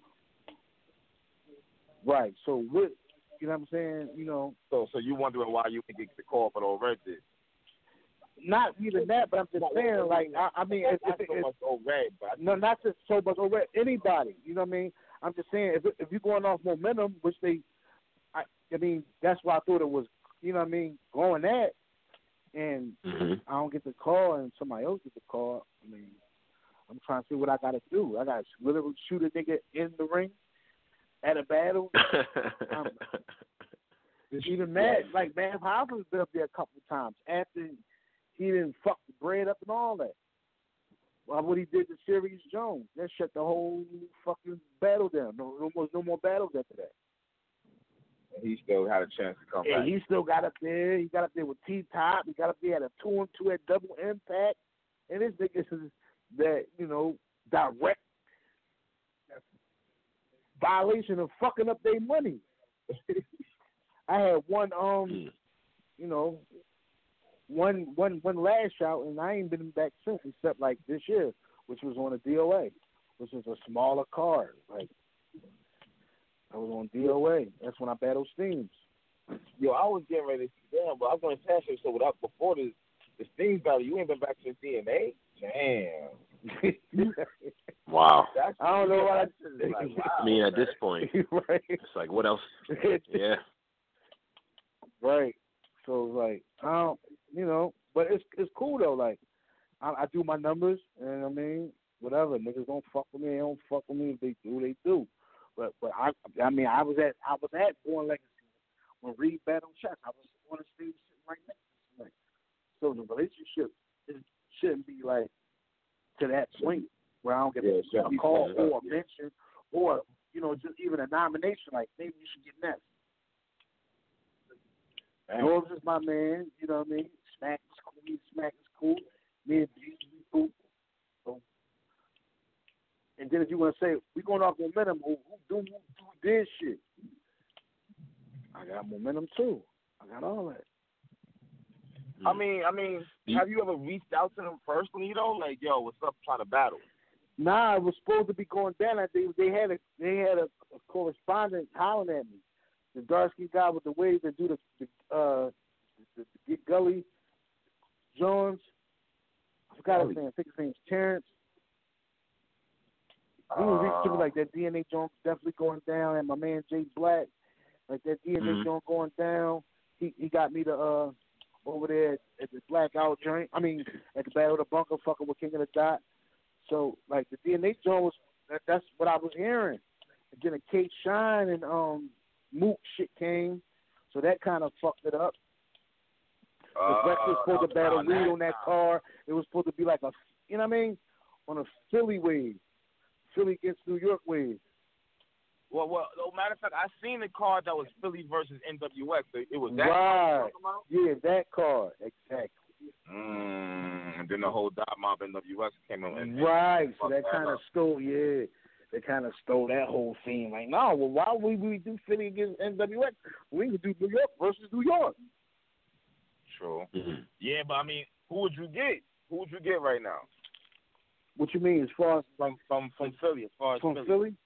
Right. So what? You know what I'm saying? You know. So, so you wondering why you didn't get the call for the Old Red did? Not even that, but I'm just saying, like, I, I mean, if, not if, so if, much Old Red, but I no, not just so much over anybody. You know what I mean? I'm just saying, if if you're going off momentum, which they, I, I mean, that's why I thought it was, you know what I mean, going at, and Mm-hmm. I don't get the call, and somebody else gets the call. I mean, I'm trying to see what I got to do. I got to literally shoot a nigga in the ring at a battle. um, even Matt, like Matt Hoffman's been up there a couple of times after he didn't fuck the bread up and all that. Well, what he did to Sirius Jones, that shut the whole fucking battle down. No, no more, no more battles after that. And he still had a chance to come Yeah, back. he still got up there. He got up there with T-Top. He got up there at a two and two at Double Impact. And this nigga is that, you know, direct violation of fucking up their money. I had one, um, you know, one, one, one last shout, and I ain't been back since, except like this year, which was on a D O A, which is a smaller card. Like, I was on D O A. That's when I battled Steams. Yo, I was getting ready to damn, but I was going to ask you, so without, before the, the Steams battle, you ain't been back since D N A? Damn. Wow. That's, I don't know what I, like, wow, I mean, at man. this point, right. it's like, what else? Yeah. Right. So it's like, I don't, you know, but it's it's cool though. Like, I, I do my numbers, and I mean, whatever. Niggas don't fuck with me. They don't fuck with me. If they do, they do. But but I I mean, I was at I was at Born Legacy when Reed battled Chess. I was on the stage sitting right next to him. Like, so the relationship is, shouldn't be like to that point where I don't get Yeah, a, a call or a mention or, you know, just even a nomination. Like, maybe you should get next. Rose is my man, you know what I mean? Smack is cool, me and Smack is cool, me and G is cool. So, and then if you want to say, we going off momentum, who, who do who, who did shit? I got momentum too. I got all that. I mean, I mean, have you ever reached out to them personally, though? Like, yo, what's up, trying to battle? Nah, it was supposed to be going down. I think they had a they had a, a correspondent hollering at me. The dark skinned guy with the waves that do the, the uh the, the, the Gully Jones. I forgot his name. I think his name's Terrence. He was reaching to me like that D N A Jones definitely going down, and my man Jay Black, like that D N A mm-hmm. Jones going down. He he got me to uh over there at, at the Blackout joint. I mean at the Battle of the Bunker, fucking with King of the Dot. So like the D N A Jones, that, that's what I was hearing. And then a Kate Shine and um. Mook shit came, so that kind of fucked it up. The uh, Rex was supposed to battle Reed on that car. It was supposed to be like a, you know what I mean, on a Philly wave, Philly against New York wave. Well, well, matter of fact, I seen the card that was Philly versus N W X. It was that right. Yeah, that card exactly. Mm, and then the whole Dot Mob N W X came in. And, right. And so that kind of stole, yeah. They kind of stole that whole theme. Like, no, well, why would we do Philly against N W X? We could do New York versus New York. True. Mm-hmm. Yeah, but I mean, who would you get? Who would you get right now? What you mean, as far as from from from Philly? As far as from Philly? Philly?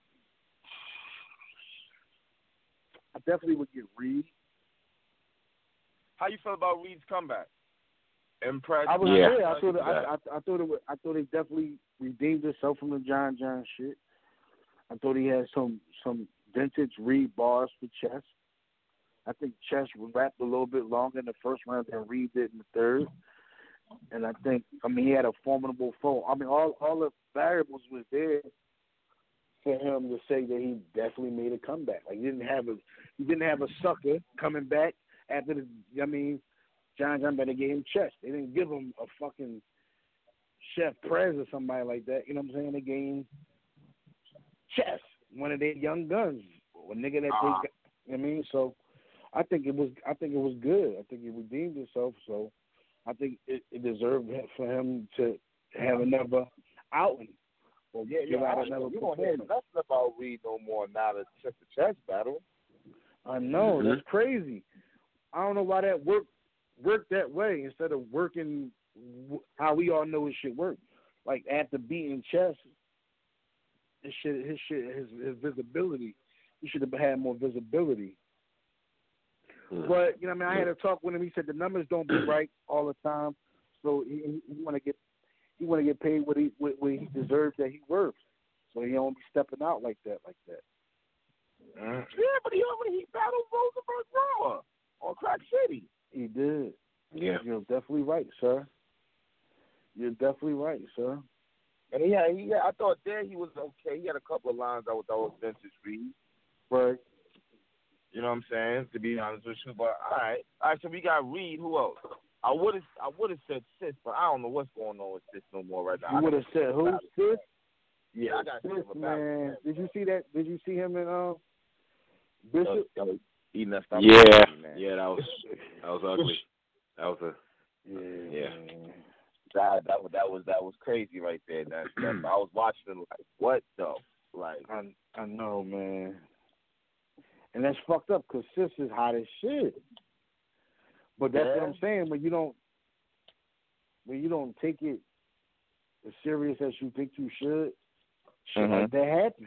I definitely would get Reed. How you feel about Reed's comeback? Impressed? I was yeah. there. I thought. It, I, I, I thought it. Was, I thought he definitely redeemed himself from the John John shit. I thought he had some some vintage Reed bars for Chess. I think Chess rapped a little bit longer in the first round than Reed did in the third. And I think, I mean, he had a formidable foe. I mean, all all the variables was there for him to say that he definitely made a comeback. Like he didn't have a he didn't have a sucker coming back after the. I mean. John John better gave him Chess. They didn't give him a fucking Chef Prez or somebody like that. You know what I'm saying? They gave him Chess, one of their young guns, a nigga that uh, they got. You know what I mean? So I think it was. I think it was good. I think he redeemed himself. So I think it, it deserved for him to have another outing. Or yeah, yeah. I don't know. You don't hear nothing about Reed no more now that Chess to Chess battle. I know mm-hmm. that's crazy. I don't know why that worked. Work that way instead of working how we all know his shit work. Like after beating Chess, his shit, his shit, his, his visibility. He should have had more visibility. Mm. But you know, what I mean, I had a talk with him. He said the numbers don't be right all the time, so he, he want to get he want to get paid what he what, what he deserves that he works. So he don't be stepping out like that, like that. Mm. Yeah, but he already he battled Rosenberg Raw on Crack City. He did. Yeah. You're definitely right, sir. You're definitely right, sir. And he had, he had, I thought there he was okay. He had a couple of lines that was, that was vintage Reed. Right. You know what I'm saying? To be honest with you. But, all right. All right, so we got Reed. Who else? I would have I would have said Sis, but I don't know what's going on with Sis no more right now. You would have said who? Sis? Yeah, I got Sis, Sis man. Did you see that? Did you see him in uh, Bishop? Uh, he messed up. Yeah, man. yeah, that was that was ugly. That was a yeah. yeah. Man. That that was that was that was crazy right there. That, that I was watching it like, what though? Like I I know, man. And that's fucked up because Sis is hot as shit. But that's yeah. what I'm saying. When you don't, when you don't take it as serious as you think you should, shit mm-hmm. like that happen.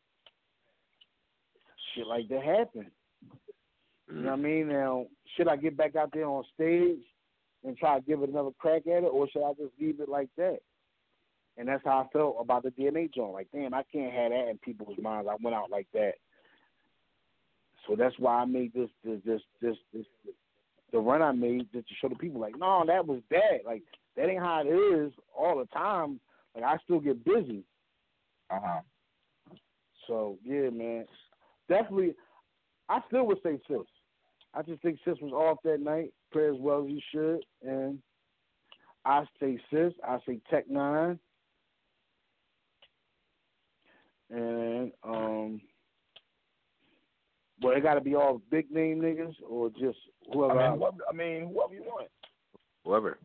Shit like that happen. You know what I mean? Now, should I get back out there on stage and try to give it another crack at it, or should I just leave it like that? And that's how I felt about the D N A joint. Like, damn, I can't have that in people's minds. I went out like that. So that's why I made this, this, this, this, this, the run I made just to show the people, like, no, that was bad. Like, that ain't how it is all the time. Like, I still get busy. Uh-huh. So, yeah, man. Definitely, I still would say Sis. I just think Sis was off that night, play as well as he should. And I say Sis. I say Tech Nine. And, um... well, it got to be all big name niggas or just whoever. I mean, whoever, I mean, whoever you want. Whoever.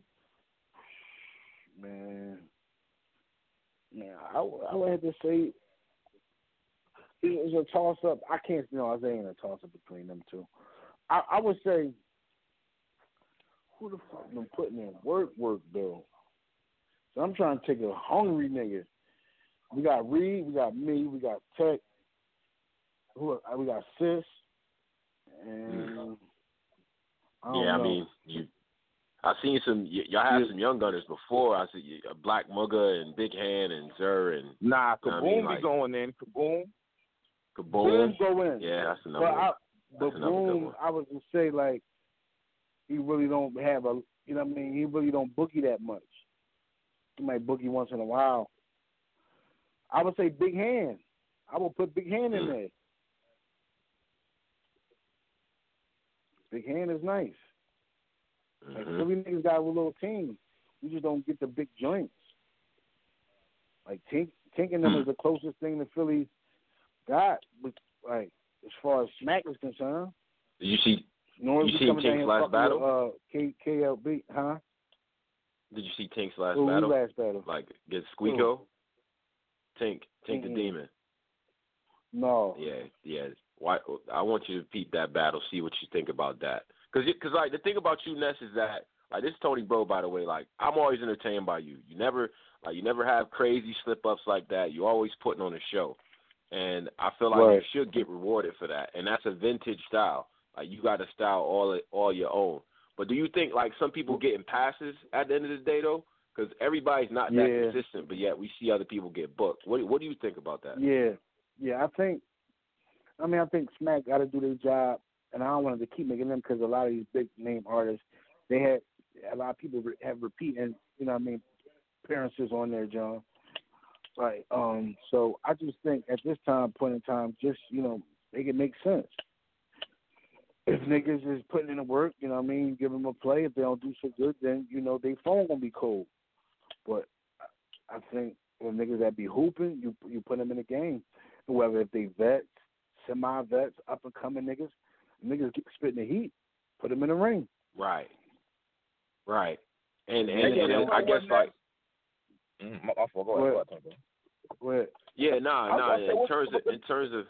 Man, man, I, I would have to say it was a toss up. I can't, you know, I say ain't a toss up between them two. I, I would say, who the fuck been putting in work, work though? So I'm trying to take a hungry nigga. We got Reed, we got me, we got Tech. Who we got Sis, and I don't yeah, know. I mean, you. I seen some. Y- y'all had Yeah. some young gunners before. I see uh, Black Mugga and Big Hand and Zer and Nah, you know Kaboom what I mean, be like, going in. Kaboom. Kaboom. Boom go in. Yeah, that's another But one. I, but That's another good Boom, one. I was just say like he really don't have a, you know what I mean. He really don't boogie that much. He might boogie once in a while. I would say Big Hand. I would put Big Hand in there. Big Hand is nice. Like Mm-hmm. Philly niggas got a little team. We just don't get the big joints. Like Tink, Tink and them is the closest thing the Philly got. With, like as far as Smack is concerned. Did you see? Nor You seen Tink's last battle? With, uh, K, KLB, huh? Did you see Tink's last Ooh, battle? last battle. Like against Squeako? Tink, Tink the Mm-mm. Demon. No. Yeah, yeah. Why? I want you to peep that battle, see what you think about that. Cause, cause like the thing about you, Ness, is that like this is Tony Bro, by the way. Like I'm always entertained by you. You never like you never have crazy slip ups like that. You're always putting on a show, and I feel like Right. you should get rewarded for that. And that's a vintage style. Like you got a style all all your own. But do you think like some people getting passes at the end of the day though? Because everybody's not that Yeah. consistent, but yet we see other people get booked. What What do you think about that? Yeah. Yeah, I think, I mean, I think Smack got to do their job, and I don't want to keep making them because a lot of these big name artists, they had, a lot of people re- have repeating, you know what I mean, appearances on their job. Right. Um. So I just think at this time, point in time, just, you know, make it make sense. If niggas is putting in the work, you know what I mean, give them a play. If they don't do so good, then, you know, they phone going to be cold. But I think when niggas that be hooping, you you put them in the game. Whether if they vets, semi-vets, up-and-coming niggas, niggas get spitting the heat, put them in the ring. Right. Right. And and, Yeah, and, yeah, and I yeah. guess like Mm, my, my fault. Go ahead. Go ahead, Tony. Go ahead. yeah, nah, I was nah. gonna say, In what- terms of what- in terms of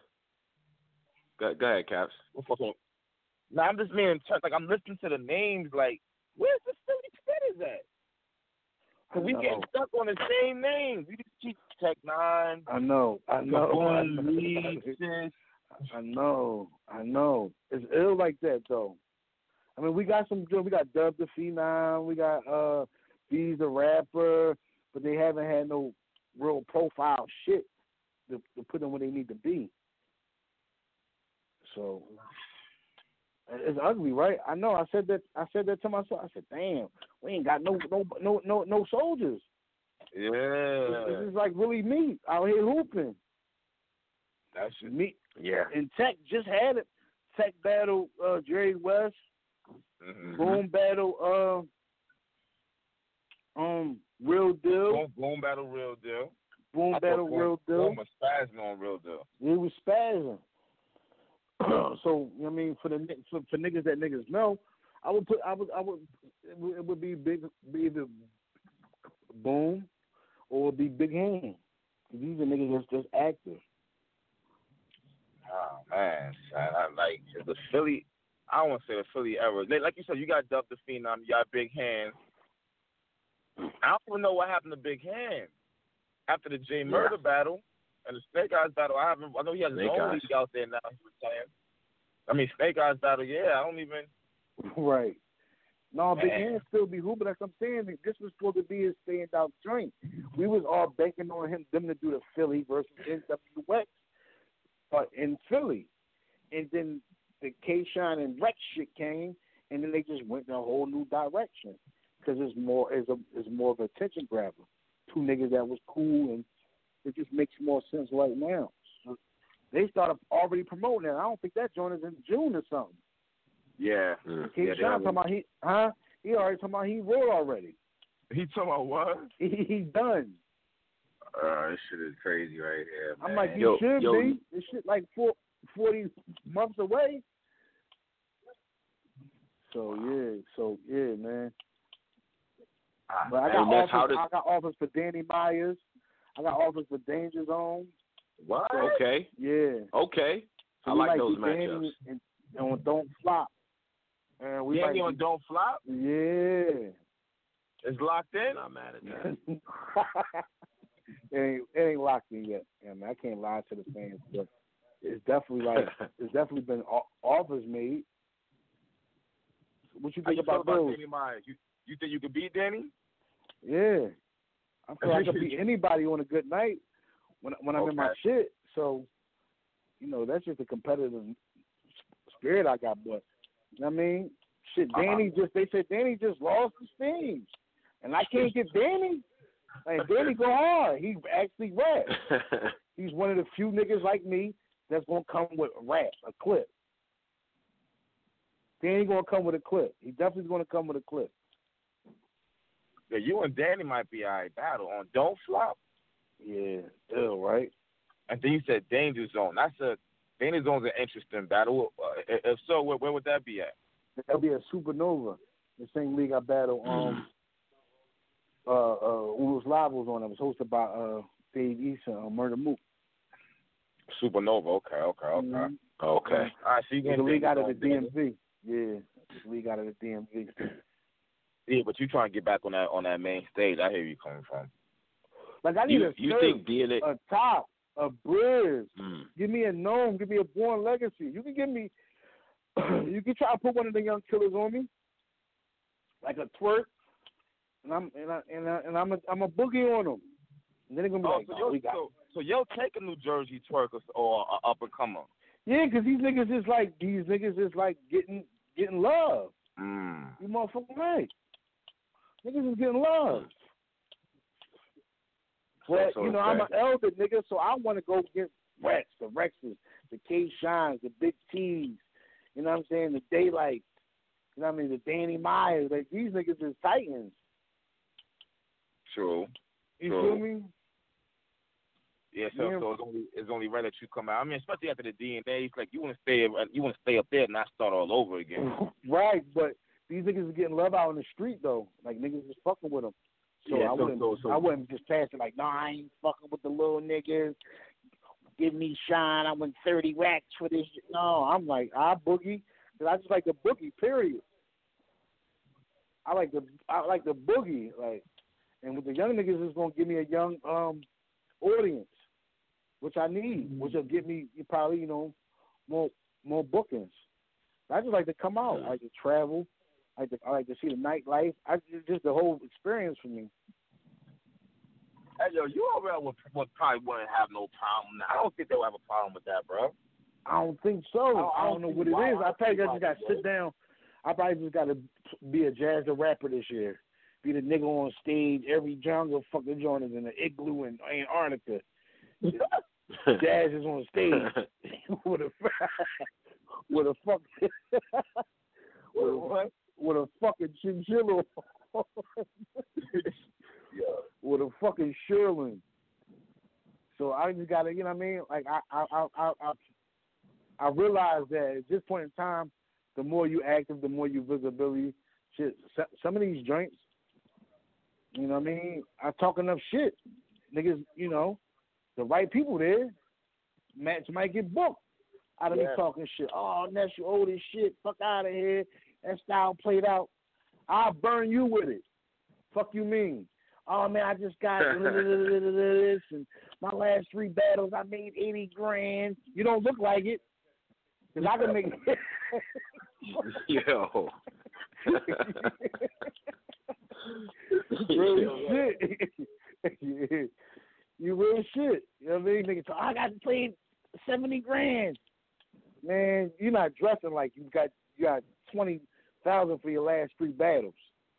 go, go ahead, Caps. What fucking? No, I'm just meaning like I'm listening to the names. Like, where's the Philly spitters at? Cause we I know. getting stuck on the same names. We just keep Tech Nine. I know. I know. I Kaboom, know. Reed, Sis. I know. I know. It's ill like that though. I mean, we got some good. We got Dub the Phenom. We got uh, V's the rapper, but they haven't had no real profile shit to, to put them where they need to be. So it's ugly, right? I know. I said that. I said that to myself. I said, "Damn, we ain't got no no no no no soldiers. Yeah. This is like really me out here hooping. That's Me Yeah. and Tech just had it. Tech battle uh, Jerry West. mm-hmm. Boom battle Um, Real Deal. Boom, boom battle, Real Deal. Boom I battle, boom, Real Deal. Boom was spazzing on Real Deal. He was spazzing. So you know what I mean, for the for, for niggas that niggas know, I would put I would I would it would, it would be big be either Boom or it would be Big Hand. These are niggas that's just active. Oh man, I, I like the Philly. I don't want to say the Philly era. They, like you said, you got Dub the Phenom, you got Big Hand. I don't even know what happened to Big Hand after the J Murder yeah. battle and the Snake Eyes battle. I haven't. I know he has his Snake own Eyes. league out there now. He was saying. I mean, Snake Eyes battle. Yeah, I don't even. Right. No, Big Man. Hand still be hooping. Like I'm saying, this was supposed to be his standout joint. We was all banking on him, them to do the Philly versus N W X, but in Philly, and then the K-Shine and Rex shit came, and then they just went in a whole new direction because it's more is a is more of a attention grabber. Two niggas that was cool, and it just makes more sense right now. So they started already promoting it. I don't think that joint is in June or something. Yeah. Mm. K-Shine yeah, talking about he, huh? He already talking about he wrote already. He talking about what? He, he done. Uh, this shit is crazy right here, man. I'm like, Yo, you should yo. be. This shit like four, forty months away. So yeah, so yeah, man. Ah, But I got and that's offers. how the- I got offers for Danny Myers. I got offers for Danger Zone. what? Okay. Yeah. Okay. So I we like those do Danny matchups. And, and Don't Flop. And we Danny might on do- Don't Flop Yeah. is locked in. Not mad at that. it, ain't, it ain't locked in yet. Yeah, man, I can't lie to the fans, but it's definitely like it's definitely been o- offers made. What you How think you feel about about those? Danny Myers? You you think you could beat Danny? Yeah, I feel like I could beat anybody on a good night when when I'm in my Okay. shit. So, you know, that's just a competitive spirit I got. But you know what I mean, shit, Danny Uh-huh. just they said Danny just lost the steam, and I can't get Danny. Like Danny go hard. He actually rap. He's one of the few niggas like me that's gonna come with rap, a clip. Danny gonna come with a clip. He definitely gonna come with a clip. Yeah, you and Danny might be all right battle on Don't Flop. Yeah, ill, right? And then you said Danger Zone. That's a Danger Zone's an interesting battle. Uh, if so, where, where would that be at? That'll be a Supernova, the same league I battle. Um, uh, uh, Ulos Lavos on. It was hosted by uh Dave Eason on Murder Mook. Supernova. Okay, okay, okay. Mhm. Okay. All right, so you It's get a league out of the Danger Zone, D M V. Yeah, it's a league out of the D M V. Yeah, but you trying to get back on that on that main stage. I hear you coming from. Like I need You a you Surf, think D N A? a Top, a Briz. Mm. Give me a Gnome. Give me a Born Legacy. You can give me. You can try to put one of the young killers on me, like a Twerk, and I'm and I and, I, and I'm a I'm a boogie on them. And then they're gonna be Oh, like, so oh, you'll we got. so, so you'll take a New Jersey Twerk or, or a up and comer. Yeah, because these niggas is like these niggas is like getting getting love. Mm. You motherfucking right. Niggas is getting love. But So you know, okay. I'm an elder nigga, so I want to go get Rex, the Rexes, the K Shines, the Big T's. You know what I'm saying? The Daylight. You know what I mean? The Danny Myers. Like these niggas is titans. True. You True. feel me? Yeah, so Yeah. so it's only it's only right that you come out. I mean, especially after the D N A, it's like you want to stay you want to stay up there and not start all over again. Right, but these niggas is getting love out in the street though. Like niggas is fucking with them. So Yeah, I so- wouldn't, so- so- I wouldn't just pass it like, nah, I ain't fucking with the little niggas. Give me shine. I went thirty racks for this. No, I'm like, I boogie. Cause I just like the boogie. Period. I like the, I like the boogie. Like, and with the young niggas, is gonna give me a young um audience, which I need, which will give me probably you know more more bookings. I just like to come out. I like to travel. I like to, I like to see the nightlife. I just, just the whole experience for me. Hey, yo, you over there would, would probably wouldn't have no problem. I don't think they would have a problem with that, bro. I don't think so. I I don't- don't, I don't know see what it why. is. I I don't probably see just why got to you sit down. I probably just got to be a jazz rapper this year. Be the nigga on stage every jungle fucking joint is in the igloo in Antarctica. Jazz is on stage with a with a fuck with a, with a fucking chinchilla. with a fucking Sherlin. So I just gotta, you know what I mean? Like I, I, I, I, I, I realize that at this point in time, the more you active, the more you visibility. Shit, some of these joints, you know what I mean? I talk enough shit, niggas. You know, the right people there, match might get booked out of yeah. me talking shit. Oh, Ness, you old as shit. Fuck out of here. That style played out. I'll burn you with it. Fuck you mean? Oh man, I just got this, and my last three battles I made eighty grand. You don't look like it, cause I can make. Yo. Real shit. Yeah. You real shit. You know what I mean? Nigga, so I got to play seventy grand. Man, you're not dressing like you got you got twenty thousand for your last three battles.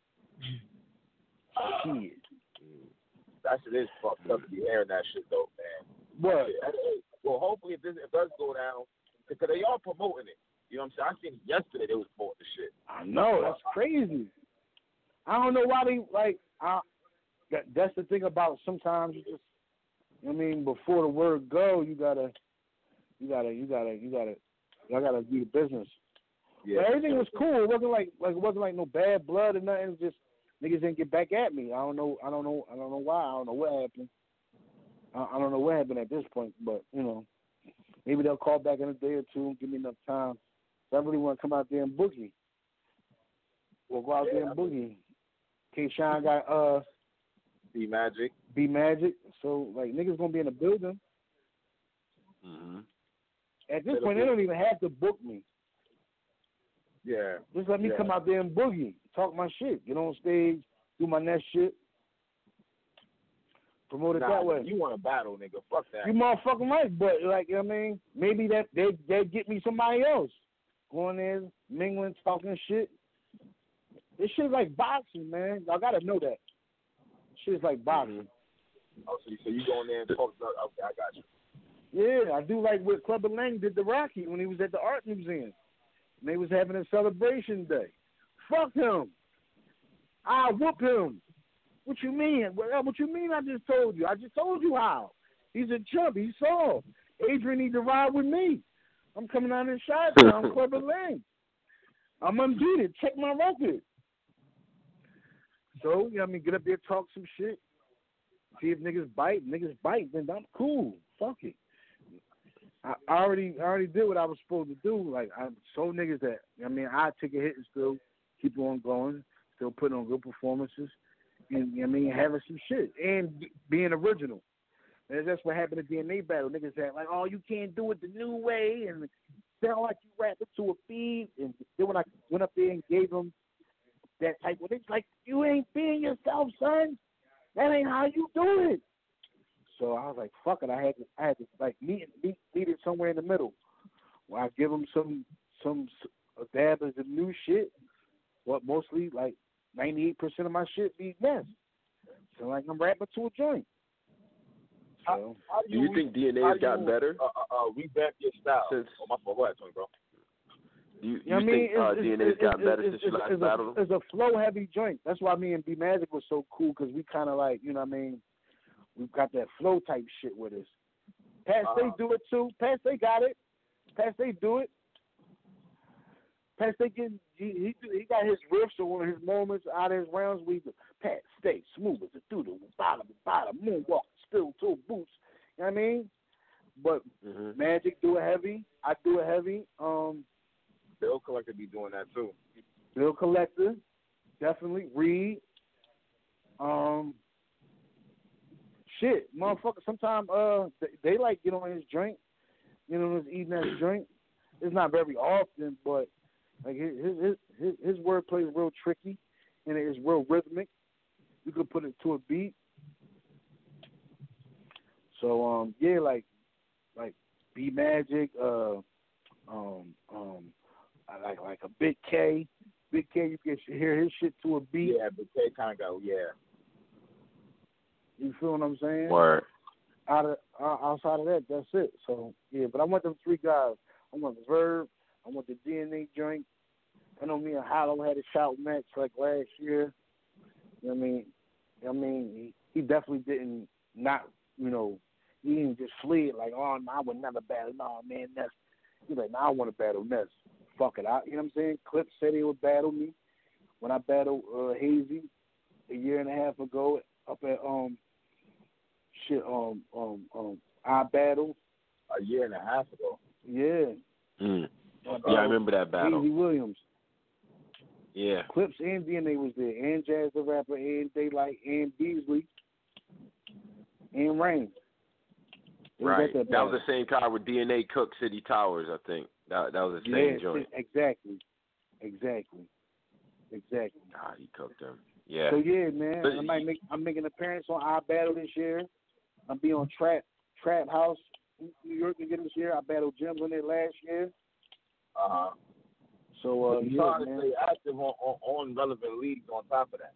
Shit. That shit is fucked up to be hearing that shit though, man. What? Well, hopefully if this if it does go down, because they are promoting it. You know what I'm saying? I seen it yesterday. They was promoting the shit. I know, that's crazy. I don't know why they like. I, that, that's the thing about sometimes you just. I mean, before the word go, you gotta, you gotta, you gotta, you gotta, I gotta do the business. Yeah. But everything was cool. It wasn't like like it wasn't like no bad blood or nothing. It was just niggas didn't get back at me. I don't know. I don't know. I don't know why. I don't know what happened. I, I don't know what happened at this point. But you know, maybe they'll call back in a day or two and give me enough time. So I really want to come out there and boogie. We'll go out yeah, there and boogie. K-Shine got uh B Magic. B Magic. So like niggas gonna be in the building. Mm-hmm. At this point, they don't even have to book me. Yeah. Just let me yeah. come out there and boogie, talk my shit, get on stage, do my next shit, promote it nah, that way. You want to battle, nigga? Fuck that. You motherfucking right, but like you know what I mean, maybe that they they get me somebody else going there, mingling, talking shit. This shit's like boxing, man. Y'all gotta know that. Shit's like boxing. Mm-hmm. Oh, so you, so you go in there and talk? Okay, I got you. Yeah, I do like what Clubber Lang did to Rocky when he was at the art museum. And they was having a celebration day. Fuck him. I whoop him. What you mean? What, what you mean I just told you? I just told you how. He's a chump. He's soft. Adrian needs to ride with me. I'm coming out in shot now. I'm Clubber Lang. I'm undefeated. Check my record. So, you know what I mean, get up there, talk some shit. See if niggas bite. Niggas bite, then I'm cool. Fuck it. I already I already did what I was supposed to do. Like, I told niggas that, I mean, I take a hit and still keep on going, still putting on good performances, and, you know what I mean, having some shit, and being original. And that's what happened at D N A Battle. Niggas said, like, oh, you can't do it the new way, and sound like you rap it to a beat. And then when I went up there and gave them that type of thing, like, you ain't being yourself, son. That ain't how you do it. So I was like, fuck it. I had to, I had to like meet, meet, meet it somewhere in the middle. Where I give them some, some a dab of the new shit. But mostly like ninety-eight percent of my shit be mess. So like I'm rapping to a joint. So how, how do you, you, you think D N A has gotten better? Uh, uh, uh, revamp your style. Since, oh, my fault. Go ahead, Tony, bro. Do you, you, you know think I mean? uh, it's, D N A has it's, gotten it's, better it's, since it's, you last it's battled? A, it's a flow heavy joint. That's why me and B Magic was so cool because we kind of like, you know what I mean? We've got that flow type shit with us. Pat uh, Stay do it too. Pat Stay got it. Pat Stay do it. Pat Stay get, he, he he got his riffs or his moments out of his rounds. We Pat Stay smooth as a doodle, bottom bottom moonwalk, still two boots. You know what I mean? But mm-hmm. Magic do it heavy. I do it heavy. Um, Bill Collector be doing that too. Bill Collector, definitely. Reed. Um. Shit, motherfucker. Sometimes uh they, they like get on his drink, you know, just eating that drink. It's not very often, but like his his his, his wordplay is real tricky, and it's real rhythmic. You could put it to a beat. So um yeah, like like B Magic, uh um um I like like a Big K, Big K. You can hear his shit to a beat. Yeah, Big K kind of go yeah. You feel what I'm saying? Word. Out of uh, outside of that, that's it. So yeah, but I want them three guys. I want the Verb. I want the D N A joint. I know me and Hollow had a shout match like last year. You know what I mean? I mean, he definitely didn't not you know he didn't just flee it like, oh no, I would never battle. No man, that's he's like, no, I want to battle Ness. Fuck it, I, you know what I'm saying? Clip said he would battle me when I battled uh, Hazy a year and a half ago up at um shit um um um I battled a year and a half ago. Yeah. Mm. Yeah, I remember that battle. Hazy Williams. Yeah. Clips and D N A was there, and Jazz the Rapper, and Daylight, and Beasley, and Rain. Right. That, that was the same car with D N A Cook City Towers, I think. That that was the same yeah, joint. Exactly. Exactly. Exactly. Ah, he cooked them. Yeah. So yeah, man, but, I might make I'm making an appearance on Our Battle this year. I'll be on Trap Trap House, New York again this year. I battled Gems on it last year. Uh huh. So uh, you yeah, trying man. to stay active on, on on relevant leagues on top of that.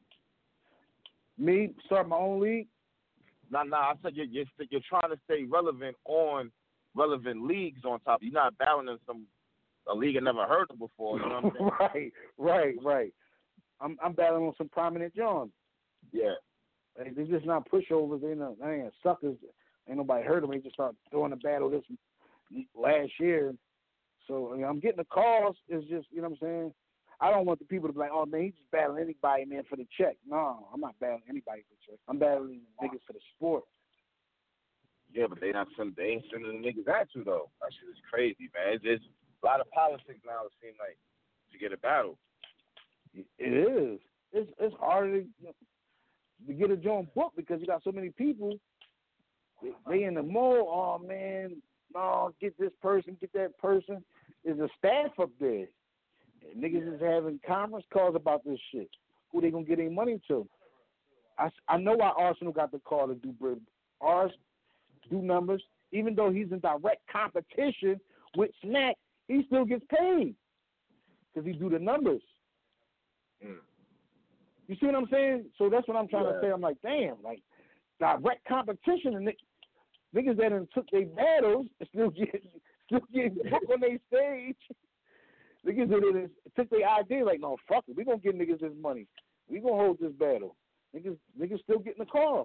Me start my own league. No, no, I said you're, you're you're trying to stay relevant on relevant leagues on top. You're not battling some a league I never heard of before. You know what I'm saying? right, right, right. I'm I'm battling on some prominent Johns. Yeah. Like, they're just not pushovers. They not they ain't suckers. Ain't nobody heard of them. They just start throwing a battle this last year. So I mean, I'm getting the calls. It's just, you know what I'm saying? I don't want the people to be like, oh, man, he's just battling anybody, man, for the check. No, I'm not battling anybody for the check. I'm battling niggas for the sport. Yeah, but they not sending, they ain't sending the niggas at you, though. That shit is crazy, man. It's just a lot of politics now, it seems like, to get a battle. It is. It's it's hard to, to get a joint book because you got so many people. They, they in the mode, oh, man, no, get this person, get that person. There's a staff up there. And niggas is having conference calls about this shit. Who they gonna get their money to? I, I know why Arsenal got the call to do bread. Ars do numbers. Even though he's in direct competition with Snack, he still gets paid because he do the numbers. Mm. You see what I'm saying? So that's what I'm trying yeah. to say. I'm like, damn, like direct competition and niggas that done took their battles and still get still get booked on their stage. Niggas that took their idea like, no, fuck it, we gonna give niggas this money. We gonna hold this battle. Niggas, niggas still getting the call.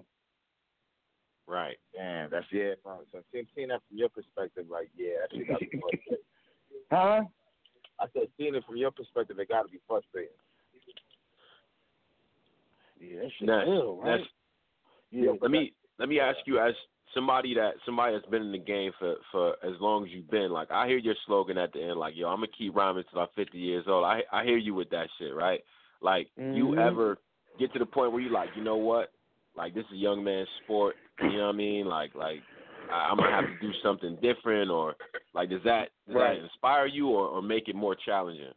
Right. Damn, that's yeah. So seeing that from your perspective, like, yeah, that shit gotta be frustrating. Huh? I said, seeing it from your perspective, it gotta be frustrating. Yeah, that shit that's, ill, right? That's, yeah. Let me let me ask you, as somebody that somebody that's been in the game for, for as long as you've been, like, I hear your slogan at the end, like, yo, I'm gonna keep rhyming till I'm fifty years old. I I hear you with that shit, right? Like, mm-hmm. you ever get to the point where you like, you know what? Like, this is a young man's sport. You know what I mean? Like, like I, I'm gonna have to do something different, or like, does that does right. that inspire you, or, or make it more challenging?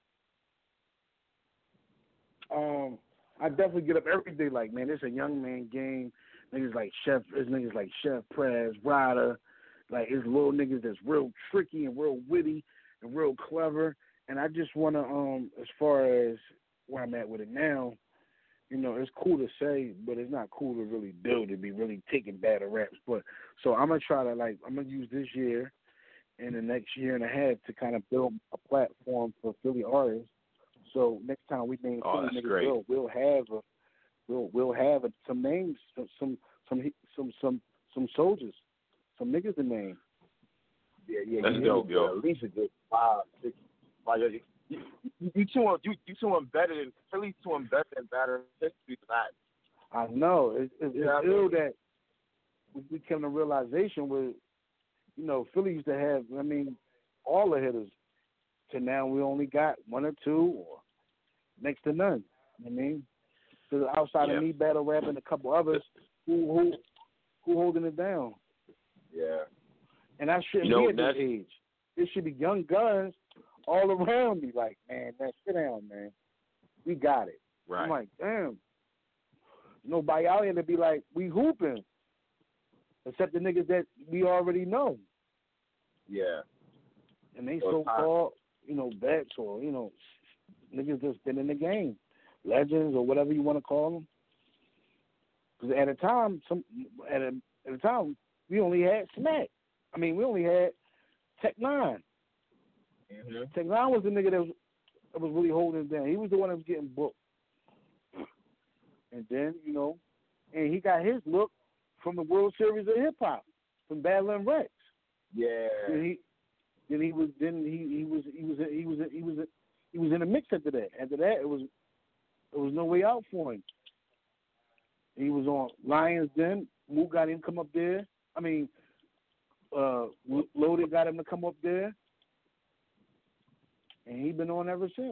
Um, I definitely get up every day like, man, it's a young man game. Niggas like Chef, it's niggas like Chef Prez, Ryder, like it's little niggas that's real tricky and real witty and real clever. And I just wanna, um, as far as where I'm at with it now, you know, it's cool to say, but it's not cool to really build it, be really taking battle raps. But so I'm gonna try to like, I'm gonna use this year and the next year and a half to kind of build a platform for Philly artists. So next time we name oh, Philly niggas, great. we'll, we'll have a We'll we'll have some names, some some some some some, some soldiers, some niggas to name. Yeah, yeah, that's you dope, yo. At least a good five, six, five. You, you, you two, you you two embedded in Philly, two embedded in battle history tonight. I know it, it, yeah, it's ill that we, we came to realization where, you know, Philly used to have, I mean, all the hitters. To now we only got one or two, or next to none. I mean. So outside yeah. of me, battle rap, and a couple others, who who who holding it down? Yeah. And I shouldn't you know, be at this age. It should be young guns all around me. Like, man, man, sit down, man. We got it. Right. I'm like, damn. Nobody out here to be like, we hooping, except the niggas that we already know. Yeah. And they so so-called, you know, vets or you know, niggas that's been in the game. Legends or whatever you want to call them, because at a time, some at a at a time we only had Smack. I mean, we only had Tech Nine. Mm-hmm. Tech Nine was the nigga that was that was really holding it down. He was the one that was getting booked. And then you know, and he got his look from the World Series of Hip Hop from Battle and Rex. Yeah. Then he, then he was, then he, he was, he was, he was, he was, he was in a mix after that. After that, it was, there was no way out for him. He was on Lions Den. Mook got him come up there. I mean, uh, Loaded got him to come up there, and he been on ever since.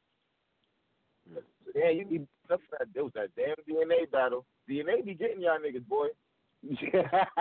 Yeah, you be that's that. There was that damn D N A battle. D N A be getting y'all niggas, boy. yeah.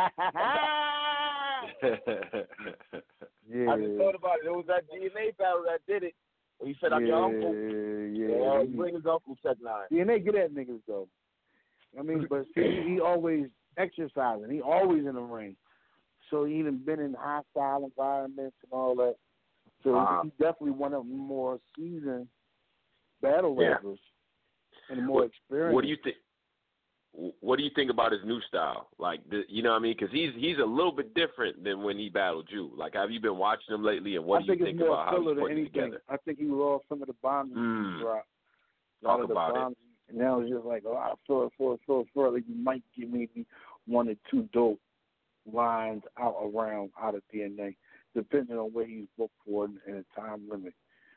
I just thought about it. It was that D N A battle that did it. When he said, "I'm yeah, your uncle." Yeah, yeah. Bring his uncle Tech Nine. D N A get at niggas though. I mean, but see, he always exercising. He always in the ring. So he done been in hostile environments and all that. So uh-huh. he definitely one of the more seasoned battle yeah. rappers and more what, experienced. What do you think? What do you think about his new style? Like, the, you know what I mean? Because he's he's a little bit different than when he battled you. Like, have you been watching him lately, and what I do you think, think it's more about how he's putting anything. it together? I think he lost some of the bombs mm. he dropped. Talk of the about bombs, it. And now it's just like, oh, I feel it, feel it, feel it, feel it. Like you might give maybe one or two dope lines out around out of D N A, depending on where he's booked for and a time limit.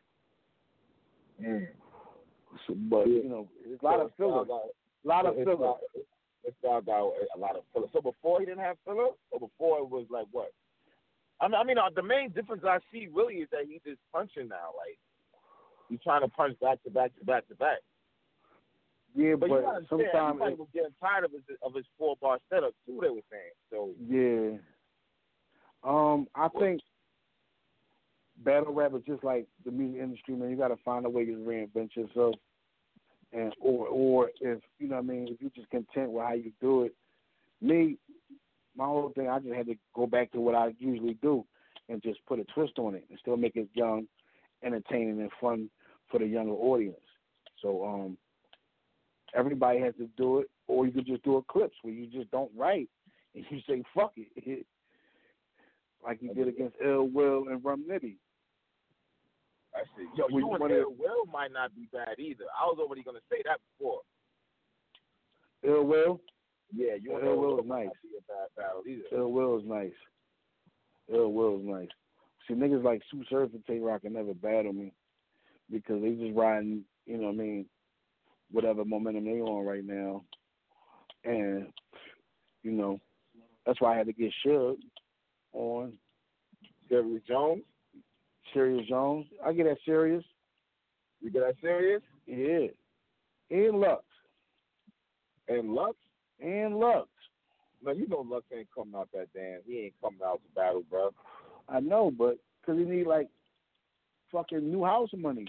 Mm. So, but you know, it's a lot of filler. A lot of filler. This guy got a lot of filler. So before he didn't have filler, or before it was like what? I mean, I mean, uh, the main difference I see really is that he's just punching now. Like he's trying to punch back to back to back to back. Yeah, but, but but sometimes everybody was getting tired of his of his four bar setup too. They were saying so. Yeah. Um, I think battle rap is just like the music industry, man. You got to find a way to reinvent yourself. And or or if you know what I mean, if you're just content with how you do it, me, my whole thing, I just had to go back to what I usually do and just put a twist on it and still make it young, entertaining, and fun for the younger audience. So um, everybody has to do it, or you could just do a clips where you just don't write and you say fuck it, like you did against Ill Will and Rum Nitty. I see. Yo, you and Ill Will might not be bad either. I was already going to say that before. Ill Will? Yeah, you and Ill Will Will is might nice. not be a bad battle either. Ill Will is nice. Ill Will is nice. See, niggas like Sue Surf and Tay Rock can never battle me because they just riding, you know what I mean, whatever momentum they on right now. And, you know, that's why I had to get Suge on. Sirius Jones? Sirius Jones. I get that serious. You get that serious? Yeah. And Lux. And Lux? And Lux. Man, you know Lux ain't coming out that damn. He ain't coming out to battle, bro. I know, but because he need, like, fucking new house money.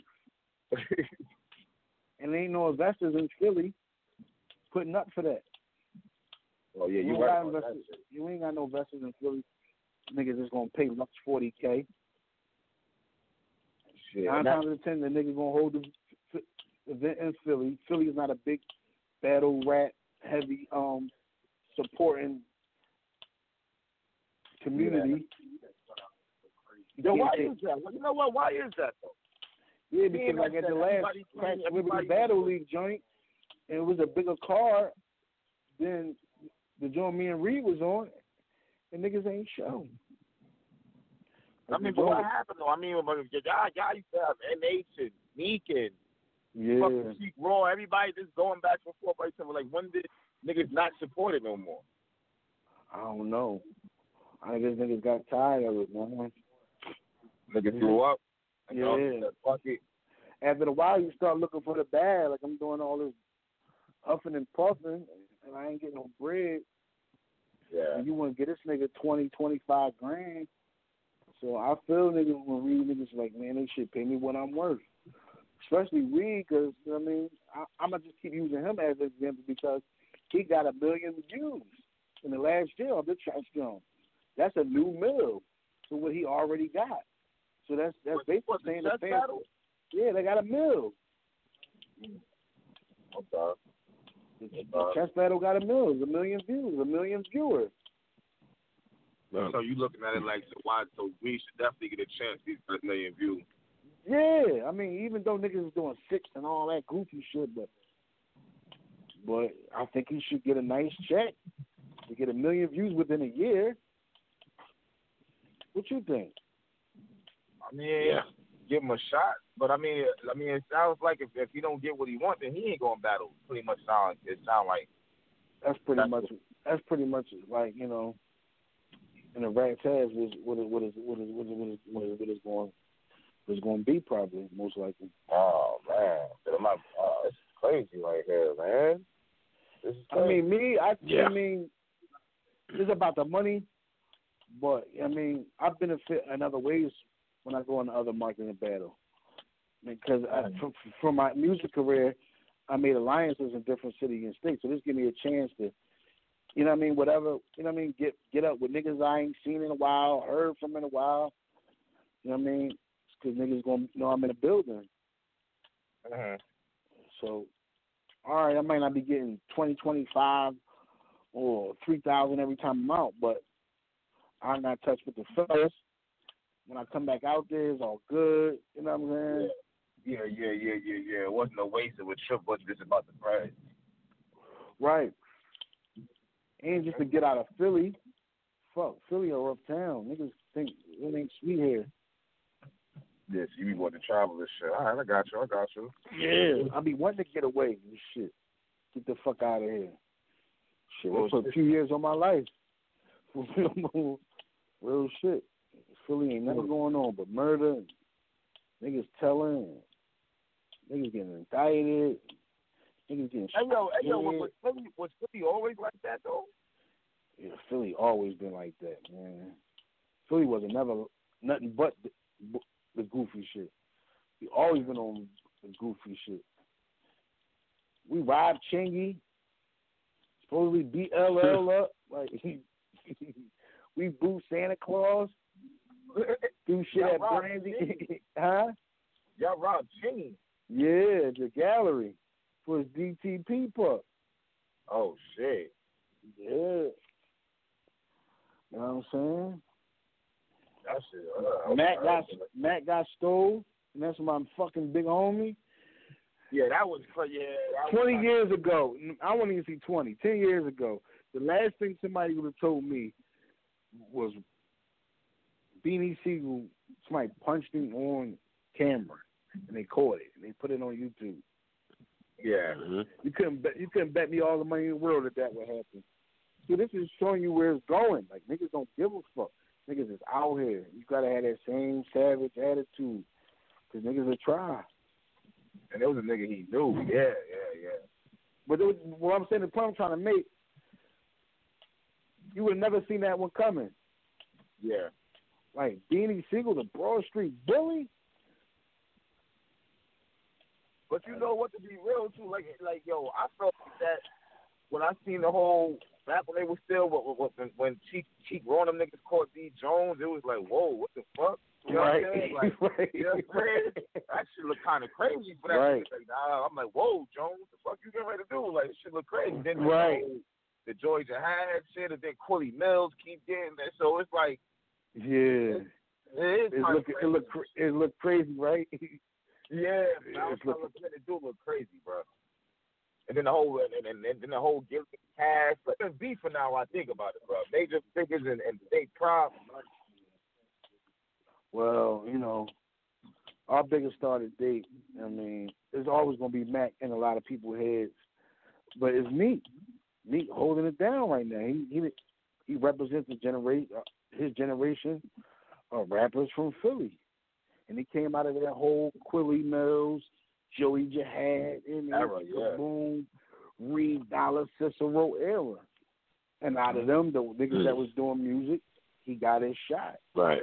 And there ain't no investors in Philly putting up for that. Oh, yeah, you, you right. Investors, you ain't got no investors in Philly. Niggas just going to pay Lux forty K. Shit, Nine that, times out of ten, the nigga gonna hold the f- event in Philly. Philly is not a big battle rap heavy um supporting community. Yeah. Yo, why is that? Well, you know what? Why is that though? Yeah, because like at the last Crack Liberty Battle League joint, and it was a bigger card than the joint me and Reed was on, and niggas ain't show. I mean, but what happened though? I mean, y'all, y'all used to have N H and Meek and yeah. fucking Cheek Raw. Everybody just going back and forth. Right? So, like, when did niggas not support it no more? I don't know. I guess niggas got tired of it, man. Niggas grew up. Yeah. Said, fuck it. After a while, you start looking for the bag. Like, I'm doing all this huffing and puffing, and I ain't getting no bread. Yeah. And you want to get this nigga twenty, twenty-five grand. So I feel niggas when Reed niggas like, man, they should pay me what I'm worth. Especially Reed, because, you know what I mean, I, I'm going to just keep using him as an example because he got a million views in the last year of the Church Jones. That's a new mill to what he already got. So that's that's what, basically what, saying the the fans. battle? Yeah, they got a mill. Okay. The, the chess battle got a mill, a million views, a million viewers. So you looking at it like, so why? So we should definitely get a chance to get a million views. Yeah, I mean, even though niggas is doing six and all that goofy shit, but but I think he should get a nice check to get a million views within a year. What you think? I mean, Yeah. give him a shot. But I mean, I mean, it sounds like if if he don't get what he wants, then he ain't gonna battle. Pretty much sound it sound like. That's pretty That's much. what- That's pretty much like you know, in a rat's ass is what is what is what is what is what is what is, what is going what is going to be probably most likely. Oh man, I'm not, oh, it's crazy right here, man. This is I crazy. mean, me, I, Yeah. I mean, it's about the money, but I mean, I benefit in other ways when I go into other markets and battle. Because I, from, from my music career, I made alliances in different cities and states, so this give me a chance to, you know what I mean, whatever, you know what I mean, get get up with niggas I ain't seen in a while, heard from in a while, you know what I mean, because niggas going to know I'm in a building. Mm-hmm. So, all right, I might not be getting twenty, twenty-five or three thousand every time I'm out, but I got touch with the fellas. When I come back out there, it's all good. You know what I'm saying? Yeah, yeah, yeah, yeah, yeah. It wasn't a waste. It was trip. Wasn't just about the prize. Right. And just to get out of Philly, fuck, Philly or uptown. Niggas think it ain't sweet here. Yes, you be wanting to travel this shit. All right, I got you. I got you. Yeah. I be wanting to get away and shit. Get the fuck out of here. Shit, Well, I put a few years on my life. Real shit. Philly ain't never going on but murder, and niggas telling, and niggas getting indicted, niggas getting Hey yo, hey yo, scared. was Philly, was Philly always like that though? Yeah, Philly always been like that, man. Philly wasn't never nothing but the, the goofy shit. We always been on the goofy shit. We robbed Chingy, supposedly beat L L up, like we booed Santa Claus, do shit Y'all at robbed Brandy, huh? Y'all robbed Chingy. Yeah, the gallery for his D T P pup. Oh shit. Yeah. You know what I'm saying? That shit. Uh, Matt got okay. Matt got stole, and that's my fucking big homie. Yeah, that was crazy. Yeah, that Twenty was, years ago, I wouldn't even see twenty. Ten years ago, the last thing somebody would have told me was Beanie Siegel. Somebody punched him on camera, and they caught it, and they put it on YouTube. Yeah. Mm-hmm. You couldn't bet. You couldn't bet me all the money in the world that that would happen. So this is showing you where it's going. Like niggas don't give a fuck. Niggas is out here. You gotta have that same savage attitude, cause niggas will try. And it was a nigga he knew. Yeah, yeah, yeah. But it was, what I'm saying, the point I'm trying to make, you would have never seen that one coming. Yeah. Like Beanie Siegel, the Broad Street bully. But you know what, to be real too, like like yo, I felt that when I seen the whole back when they were still when when Cheek Cheek Raw them niggas caught D Jones, it was like, whoa, what the fuck? You know right. what I'm saying? Like, right. you know what I'm saying? That shit look kind of crazy for that. Right. Like, nah, I'm like, whoa, Jones, what the fuck you getting ready to do? Like, this shit look crazy. Then Right. the, the Georgia Hyde shit, and then Quilly Mills keep getting that. So it's like, Yeah. it is It kind look of it look cra- it look crazy, right? Yeah, man, It's I was look- looking at it do look crazy, bro. And then the whole and, and, and then the whole guilty cast. But there's beef for now. I think about it, bro. Major figures and, and state prop. Well, you know, our biggest started date, I mean, it's always going to be Mac in a lot of people's heads. But it's Meek. Meek holding it down right now. He he, he represents the generation, uh, his generation of rappers from Philly. And he came out of that whole Quilly Mills, Joey Jihad, and Era, yeah. Boom, Reed Dollar, Cicero era. And out of them, the niggas that was doing music, he got his shot. Right.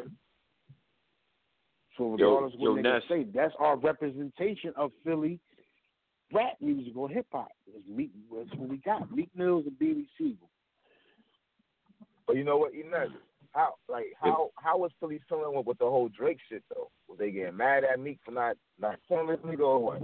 So Yo- regardless of yo, what niggas Ness. say, that's our representation of Philly rap music or hip hop. Meek, that's what we got. Meek Mills and Beanie Siegel. But you know what, Inez? How like how how was Philly feeling with, with the whole Drake shit though? Was they getting mad at Meek for not not telling this nigga or what?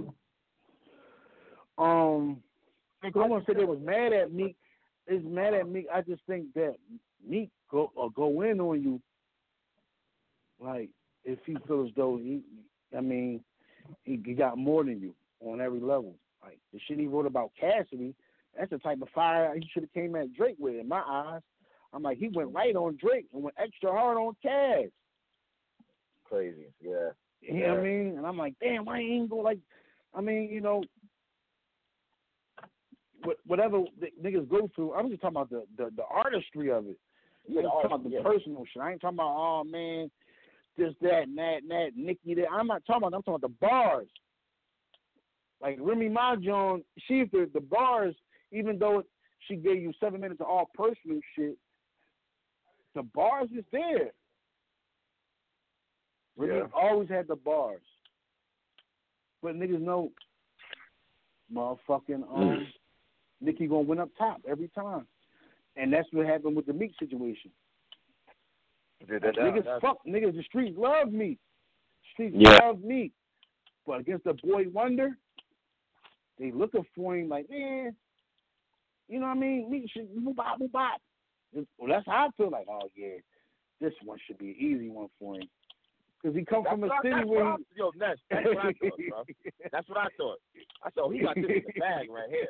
Um, I don't want to say they was mad at Meek. It's mad at Meek. I just think that Meek go or go in on you. Like if he feels as though he, I mean, he, he got more than you on every level. Like the shit he wrote about Cassidy, That's the type of fire he should have came at Drake with in my eyes. I'm like, he went right on Drake and went extra hard on Cass. Crazy, yeah. You yeah. know what I mean? And I'm like, damn, why ain't go like, I mean, you know, whatever the niggas go through, I'm just talking about the, the, the artistry of it. Yeah, I'm talking about the yeah. personal shit. I ain't talking about, oh, man, this, that, and that, and that, Nicki, that. I'm not talking about, I'm talking about the bars. Like Remy Ma Jones, she, the, the bars, even though she gave you seven minutes of all personal shit, the bars is there. Remy Yeah. always had the bars. But niggas know, motherfucking, um, Nicki gonna win up top every time. And that's what happened with the Meek situation. Yeah, that, that, niggas that, fuck niggas. The streets love Meek. Streets Yeah. love Meek. But against the Boy Wonder, they looking for him like, man, you know what I mean? Meek should move out, move out. Well, that's how I feel like, oh yeah, this one should be an easy one for him. Because he come that's from a what I, city that's where what I, yo, Ness, that's what I thought, bro. That's what I thought. I thought he got this in the bag right here.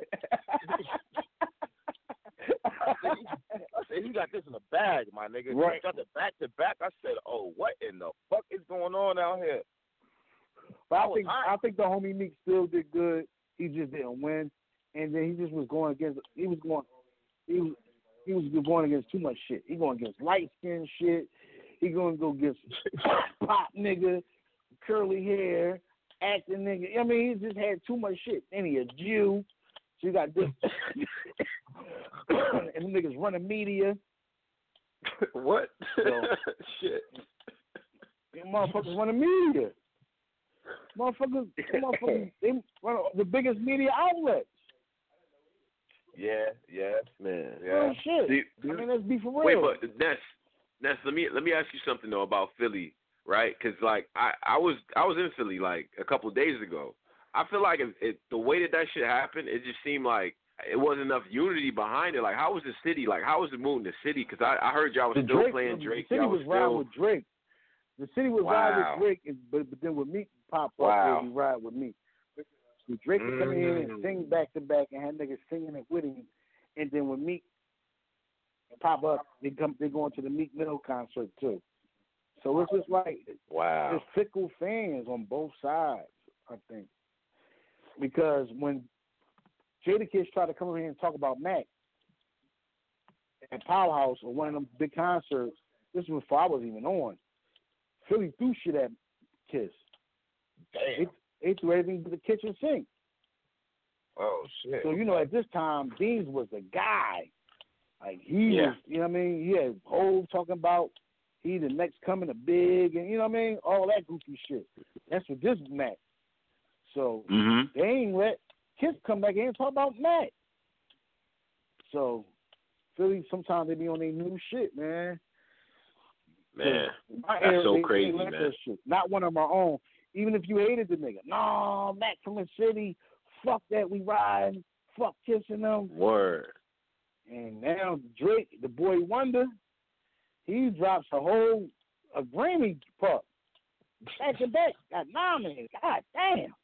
I, said, he, I said he got this in the bag, my nigga. Right. He got the back to back. I said, oh, what in the fuck is going on out here? But I I think hot. I think the homie Meek still did good. He just didn't win, and then he just was going against. He was going. He was. He was going against too much shit. He going against light skin shit. He going to go against pop nigga, curly hair, acting nigga. I mean, he just had too much shit. And he a Jew. So you got this. And the niggas running media. What? So, Shit. Them motherfuckers running media. Motherfuckers, motherfuckers, they run the biggest media outlets. Yeah, yeah, Man. yeah. Oh, shit. See, I mean, let's be for Wait, real. but Ness, Ness, let me let me ask you something though about Philly, right? Because like I, I was I was in Philly like a couple of days ago. I feel like it, it, the way that that shit happened, it just seemed like it wasn't enough unity behind it. Like, how was the city? Like, how was the mood in the city? Because I, I heard y'all was The still Drake, playing Drake. The city y'all was, was riding still... with Drake. The city was Wow. riding with Drake, and, but, but then with Meek pop up, Wow. they ride with me. So Drake would come in and Mm. sing back to back and had niggas singing it with him. And then when Meek pop up, they come they going to the Meek Mill concert too. So it's just like Wow. there's fickle fans on both sides, I think. Because when Jadakiss tried to come in here and talk about Mac at Powerhouse or one of them big concerts, this was before I was even on. Philly threw shit at Kiss. Damn. They, they threw everything to the kitchen sink. Oh shit. So, you know, at this time, Beans was the guy. Like, he Yeah. was, you know what I mean? He had Hov talking about he the next coming to big, and you know what I mean? All that goofy shit. That's what this Mac. So, Mm-hmm. they ain't let Kiss come back in and talk about Mac. So, Philly, sometimes they be on their new shit, man. Man, My that's era, so they, crazy, they let man. that shit. Not one of our own. Even if you hated the nigga. No, Mac from the city. Fuck that, we riding. Fuck kissing them. Word. And now Drake, the Boy Wonder, he drops a whole a Grammy pup. Back to back. Got nominated. God damn.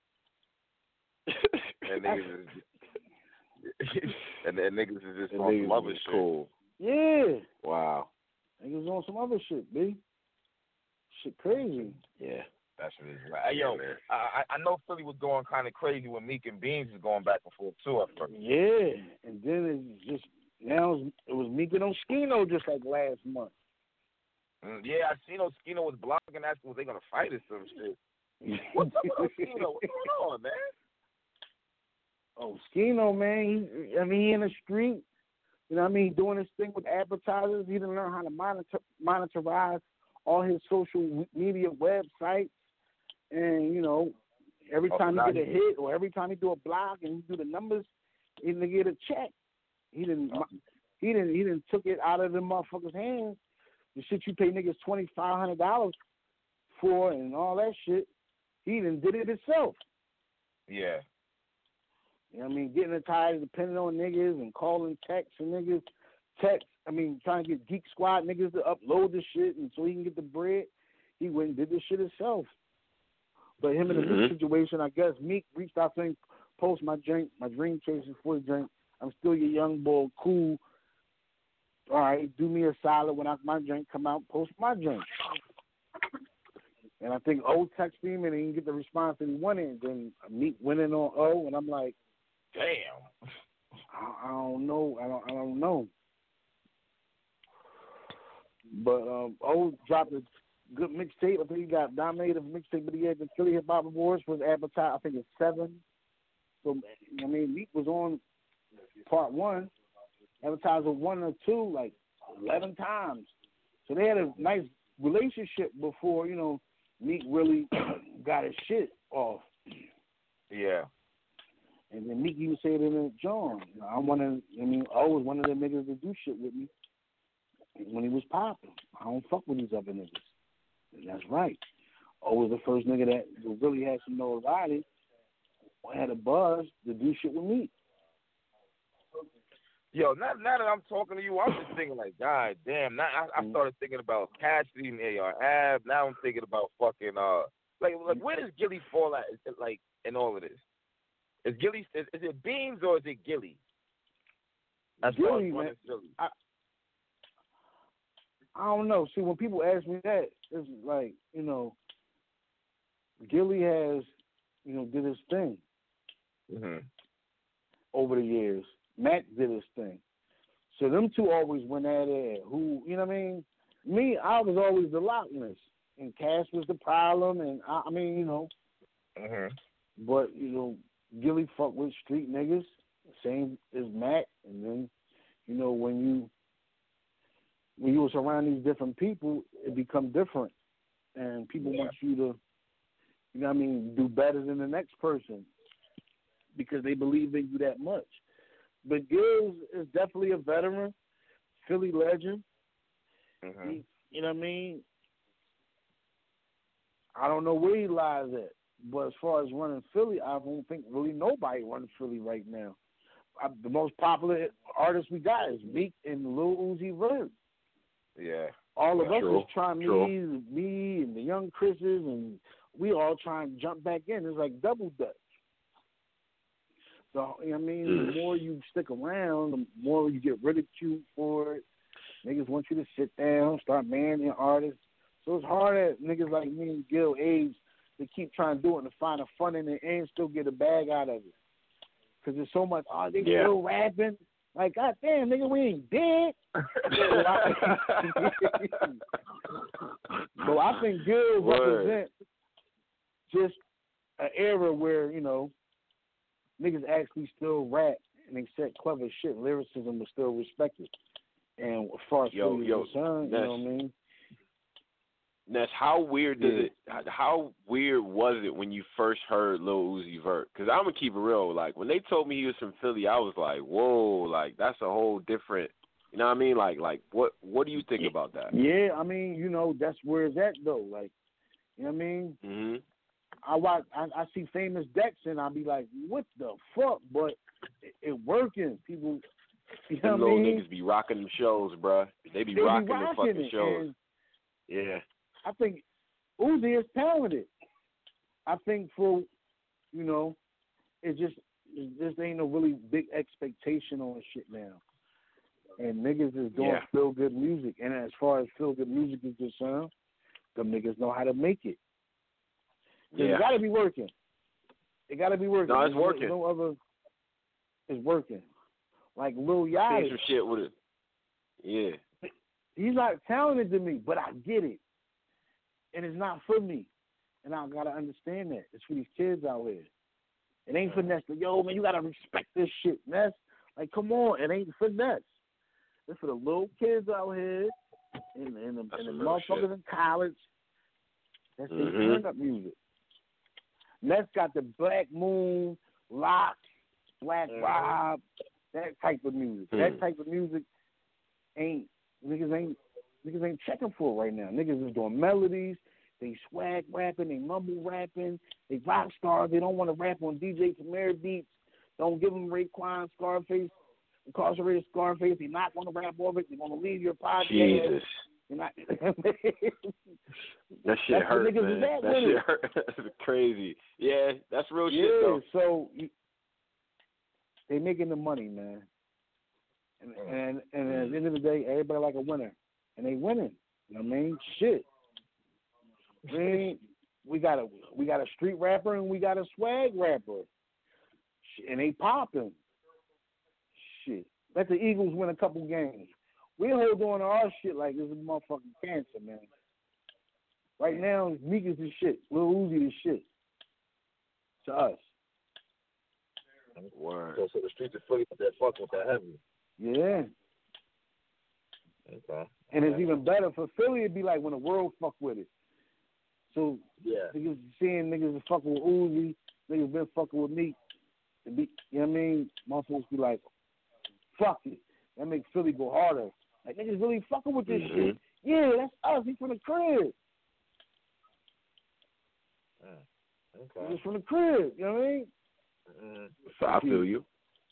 And niggas is, and then niggas is just And on niggas some other was shit. cool. Yeah. Wow. Niggas on some other shit, B. Shit crazy. Yeah. That's what it is. Hey, yo, Yeah, man. I I know Philly was going kind of crazy when Meek and Beans was going back and forth too. At first. Yeah. And then it's just, now it was Meek and Oskino just like last month. Mm, yeah, I seen Oskino was blogging asking was they gonna fight or some shit. What's up with Oskino? What's going on, man? Oskino, man, he, I mean, he in the street. You know what I mean? Doing his thing with advertisers. He didn't learn how to monitor, monetize all his social media websites. And, you know, every Oh, time now he get a he- hit or every time he do a blog and he do the numbers, he didn't get a check. He didn't Oh. he didn't he didn't took it out of the motherfuckers' hands. The shit you pay niggas twenty five hundred dollars for and all that shit. He didn't did it himself. Yeah. You know what I mean? Getting tired of depending on niggas and calling texts and niggas text. I mean, trying to get Geek Squad niggas to upload the shit and so he can get the bread. He went and did this shit himself. But him in the Mhm. Meek situation, I guess Meek reached out to him, post my drink, my dream chasing for the drink. I'm still your young boy, cool. All right, do me a solid when I, my drink come out, post my drink. And I think O texted him and he didn't get the response that he wanted. Then Meek went in on O, and I'm like, damn. I, I don't know. I don't. I don't know. But um, O dropped a good mixtape. I think he got nominated for mixtape, but he had the Philly Hip Hop Awards was advertised. I think it's seven. So I mean, Meek was on part one, advertised with one or two, like eleven times. So they had a nice relationship before, you know, Meek really got his shit off. Yeah. And then Meek even said in the John, you know, I'm one of, I mean, I was one of the niggas that do shit with me when he was popping. I don't fuck with these other niggas. And that's right. I was the first nigga that really had some notoriety, had a buzz to do shit with me. Yo, now, now that I'm talking to you, I'm just thinking like, God damn. Now I, I started thinking about Cassidy and A R Ab. Now I'm thinking about fucking uh, like like where does Gilly fall at? Is it, like in all of this, is Gilly is, is it Beans or is it Gilly? As far Gilly, as man. Philly. I, I don't know. See, when people ask me that, it's like, you know, Gilly has, you know, did his thing mm-hmm. over the years. Mac did his thing. So them two always went at it. Who, you know what I mean? Me, I was always the Loch Ness. And Cass was the problem. And, I, I mean, you know. Mm-hmm. But, you know, Gilly fuck with street niggas. Same as Mac. And then, you know, when you when you was around these different people, it become different. And people yeah. want you to, you know what I mean, do better than the next person because they believe in you that much. But Gills is definitely a veteran, Philly legend. Mm-hmm. He, you know what I mean? I don't know where he lies at, but as far as running Philly, I don't think really nobody runs Philly right now. I, the most popular artist we got is Meek and Lil Uzi Vert. Yeah. All of yeah, us true, is trying, true. me, me and the young Chris's, and we all trying to jump back in. It's like double dutch. So, you know what I mean? Mm. The more you stick around, the more you get ridiculed for it. Niggas want you to sit down, start manning artists. So it's hard at niggas like me and Gil age to keep trying to do it and to find a fun in it and still get a bag out of it. Because there's so much, oh, they yeah. still rapping. Like, God damn, nigga, we ain't dead. So I think Gil represents just an era where, you know, niggas actually still rap and they said clever shit. Lyricism was still respected. And as far as yo, yo, concerned, you know what I mean? Ness, how weird does yeah. it? How weird was it when you first heard Lil Uzi Vert? Because I'm gonna keep it real. Like when they told me he was from Philly, I was like, whoa, like that's a whole different. You know what I mean? Like, like what? What do you think about that? Yeah, I mean, you know, that's where it's at though. Like, you know what I mean? Mm-hmm. I watch, I, I see Famous Dex and I'll be like, what the fuck? But it, it working. People, you know Them what I little mean? niggas be rocking them shows, bruh. They be They rocking be the rocking fucking it, shows. and Yeah. I think Uzi is talented. I think for, you know, it just it just ain't no really big expectation on shit now. And niggas is doing Yeah. feel good music. And as far as feel good music is concerned, them niggas know how to make it. Yeah. It gotta be working. It gotta be working. No, it's There's working. No other. It's working. Like Lil Seen Yachty. some shit with it. Yeah. He's not talented to me, but I get it. And it's not for me. And I gotta understand that. It's for these kids out here. It ain't for Ness. Yo, man, you gotta respect this shit, Ness. Like, come on, it ain't for Ness. It's for the little kids out here and, and the, and the motherfuckers shit. in college. That's Mm-hmm. their turn up music. Ness got the Black Moon, Lock, Black Mm-hmm. Rob, that type of music. Mm. That type of music ain't niggas ain't niggas ain't checking for right now. Niggas is doing melodies, they swag rapping, they mumble rapping, they rock stars. They don't want to rap on D J Premier beats. Don't give them Raekwon, Scarface, incarcerated Scarface. They're not going to rap over it. They're going to leave your podcast. Jesus. You're not. That shit That's hurt, what niggas man. is at That with shit it. hurt. That's crazy. Yeah, that's real Yeah, shit, though. so you, they making the money, man. And and and at the end of the day, everybody like a winner, and they winning. You know what I mean? Shit. We we got a we got a street rapper and we got a swag rapper, and they popping. Shit. Let the Eagles win a couple games. We hold on to our shit like this is motherfucking cancer, man. Right now, Meek is the shit. Lil Uzi is shit. To us. Word. So, so the streets of Philly, they're fucking with that heavy. Yeah. Okay. And it's even better for Philly. It'd be like when the world fuck with it. So yeah, niggas seeing niggas is fucking with Uzi, niggas been fucking with Meek. Be, you know what I mean? Motherfuckers be like, fuck it. That makes Philly go harder. Like niggas really fucking with this mm-hmm. shit. Yeah, that's us. He's from the crib. Mm. Okay. He's from the crib. You know what I mean? Mm-hmm. So I feel you.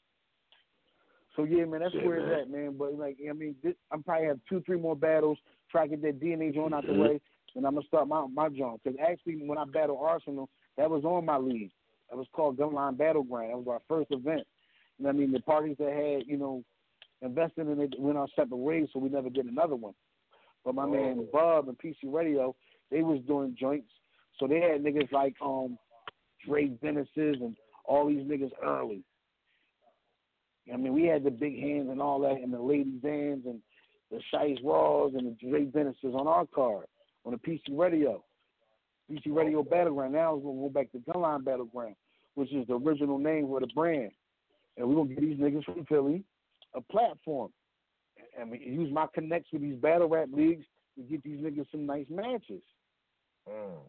So yeah, man, that's Shit, where man. it's at, man. But like, I mean, this, I'm probably have two, three more battles. Try to get that D N A joint out the mm-hmm. way, and I'm gonna start my my joint. Because actually, when I battled Arsenal, that was on my league. That was called Gunline Battleground. That was our first event. You know what I mean? The parties that had, you know, invested in it went our separate ways, so we never did another one. But my oh. man Bub and P C Radio, they was doing joints, so they had niggas like um Drake Dennis's and all these niggas early. I mean, we had the big hands and all that, and the ladies' hands, and the Shice Raws, and the Drake Dennis's on our card, on the P C Radio. P C Radio Battleground. Now we're going to go back to Gunline Battleground, which is the original name for the brand. And we're going to give these niggas from Philly a platform. And we use my connects with these battle rap leagues to get these niggas some nice matches. Mm.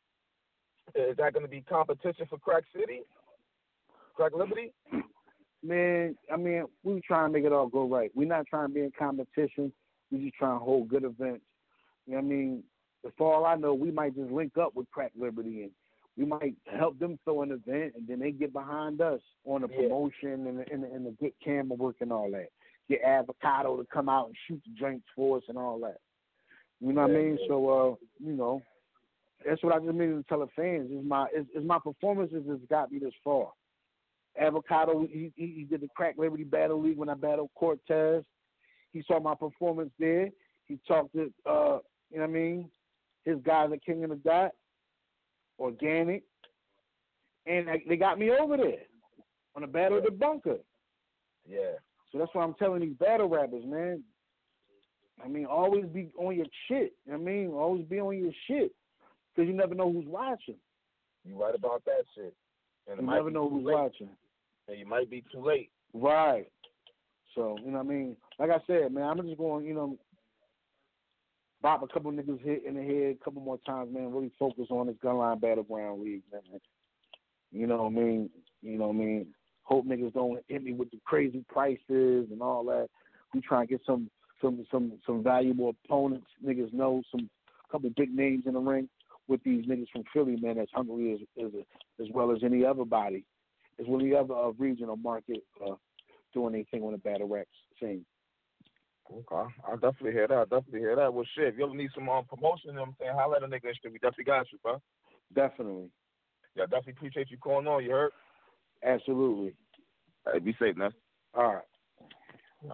Is that going to be competition for Crack City? Crack Liberty? Man, I mean, we trying to make it all go right. We're not trying to be in competition. We just trying to hold good events. You know what I mean? For all I know, we might just link up with Crack Liberty, and we might help them throw an event, and then they get behind us on the yeah. promotion and the, and, the, and the good camera work and all that. Get Avocado to come out and shoot the joints for us and all that. You know what yeah, I mean? Yeah. So, uh, you know, that's what I just mean to tell the fans. Is my is, is my performances has got me this far. Avocado, he, he he did the Crack Liberty Battle League when I battled Cortez. He saw my performance there. He talked to, uh, you know what I mean, his guys at King of the Dot, Organic, and they got me over there on the Battle of the Bunker. Yeah. So that's why I'm telling these battle rappers, man. I mean, always be on your shit. You know what I mean? Always be on your shit because you never know who's watching. You right about that shit. And you never know who's late. watching. And you might be too late. Right. So, you know what I mean? Like I said, man, I'm just going, you know, bop a couple niggas hit in the head a couple more times, man. Really focus on this Gunline Battleground League, man. You know what I mean? You know what I mean? Hope niggas don't hit me with the crazy prices and all that. We try and get some some some some valuable opponents. Niggas know some couple big names in the ring with these niggas from Philly, man. That's hungry as as, as well as any other body, as well as any other uh, regional market uh, doing anything on the battle rap scene. Okay, I'll definitely hear that. I'll definitely hear that. Well, shit, if you ever need some um, promotion, you know what I'm saying, holla at a nigga and shit. We definitely got you, bro. Definitely. Yeah, definitely appreciate you calling on. You heard? Absolutely. Hey, be safe, man. All right. Yeah.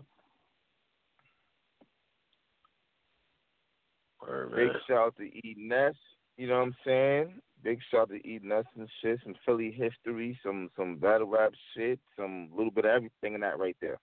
Right, Big shout out to E. Ness. You know what I'm saying? Big shout out to E. Ness and shit. Some Philly history, some some battle rap shit, some little bit of everything in that right there.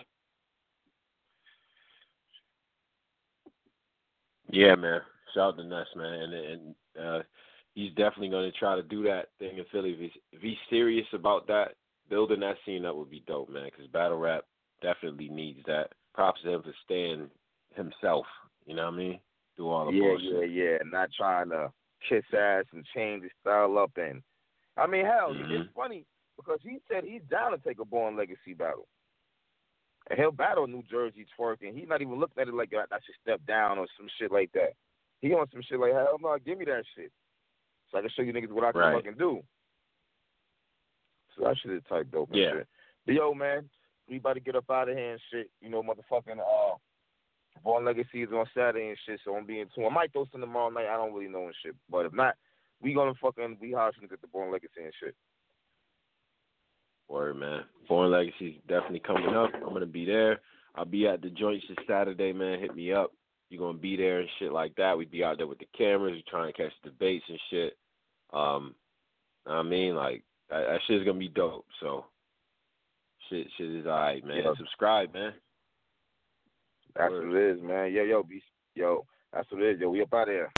Yeah, man. Shout out to Ness, man, and and uh, he's definitely going to try to do that thing in Philly. If he's, if he's serious about that, building that scene up would be dope, man. Because battle rap definitely needs that. Props to him for staying himself. You know what I mean? Do all the yeah, bullshit. yeah, yeah. Not trying to kiss ass and change his style up. And I mean, hell, mm-hmm. it's funny because he said he's down to take a Born Legacy battle. And he'll battle New Jersey Twork, and he's not even looking at it like I should step down or some shit like that. He on some shit like, hell no, give me that shit. So I can show you niggas what I can right. fucking do. So that shit is type dope and yeah. shit. But yo, man, we about to get up out of here and shit. You know, motherfucking uh, Born Legacy is on Saturday and shit, so I'm being tuned. I might throw some tomorrow night. I don't really know and shit. But if not, we gonna fucking be hosting at the Born Legacy and shit. Word, man. Foreign Legacy definitely coming up. I'm gonna be there. I'll be at the joints this Saturday, man. Hit me up. You're gonna be there and shit like that. We be out there with the cameras. We trying to catch debates and shit. Um, I mean, like that, that shit's gonna be dope. So, shit, shit is alright, man. Yeah. Subscribe, man. That's Word. what it is, man. Yo, yo, be, yo. That's what it is. Yo, we up out there.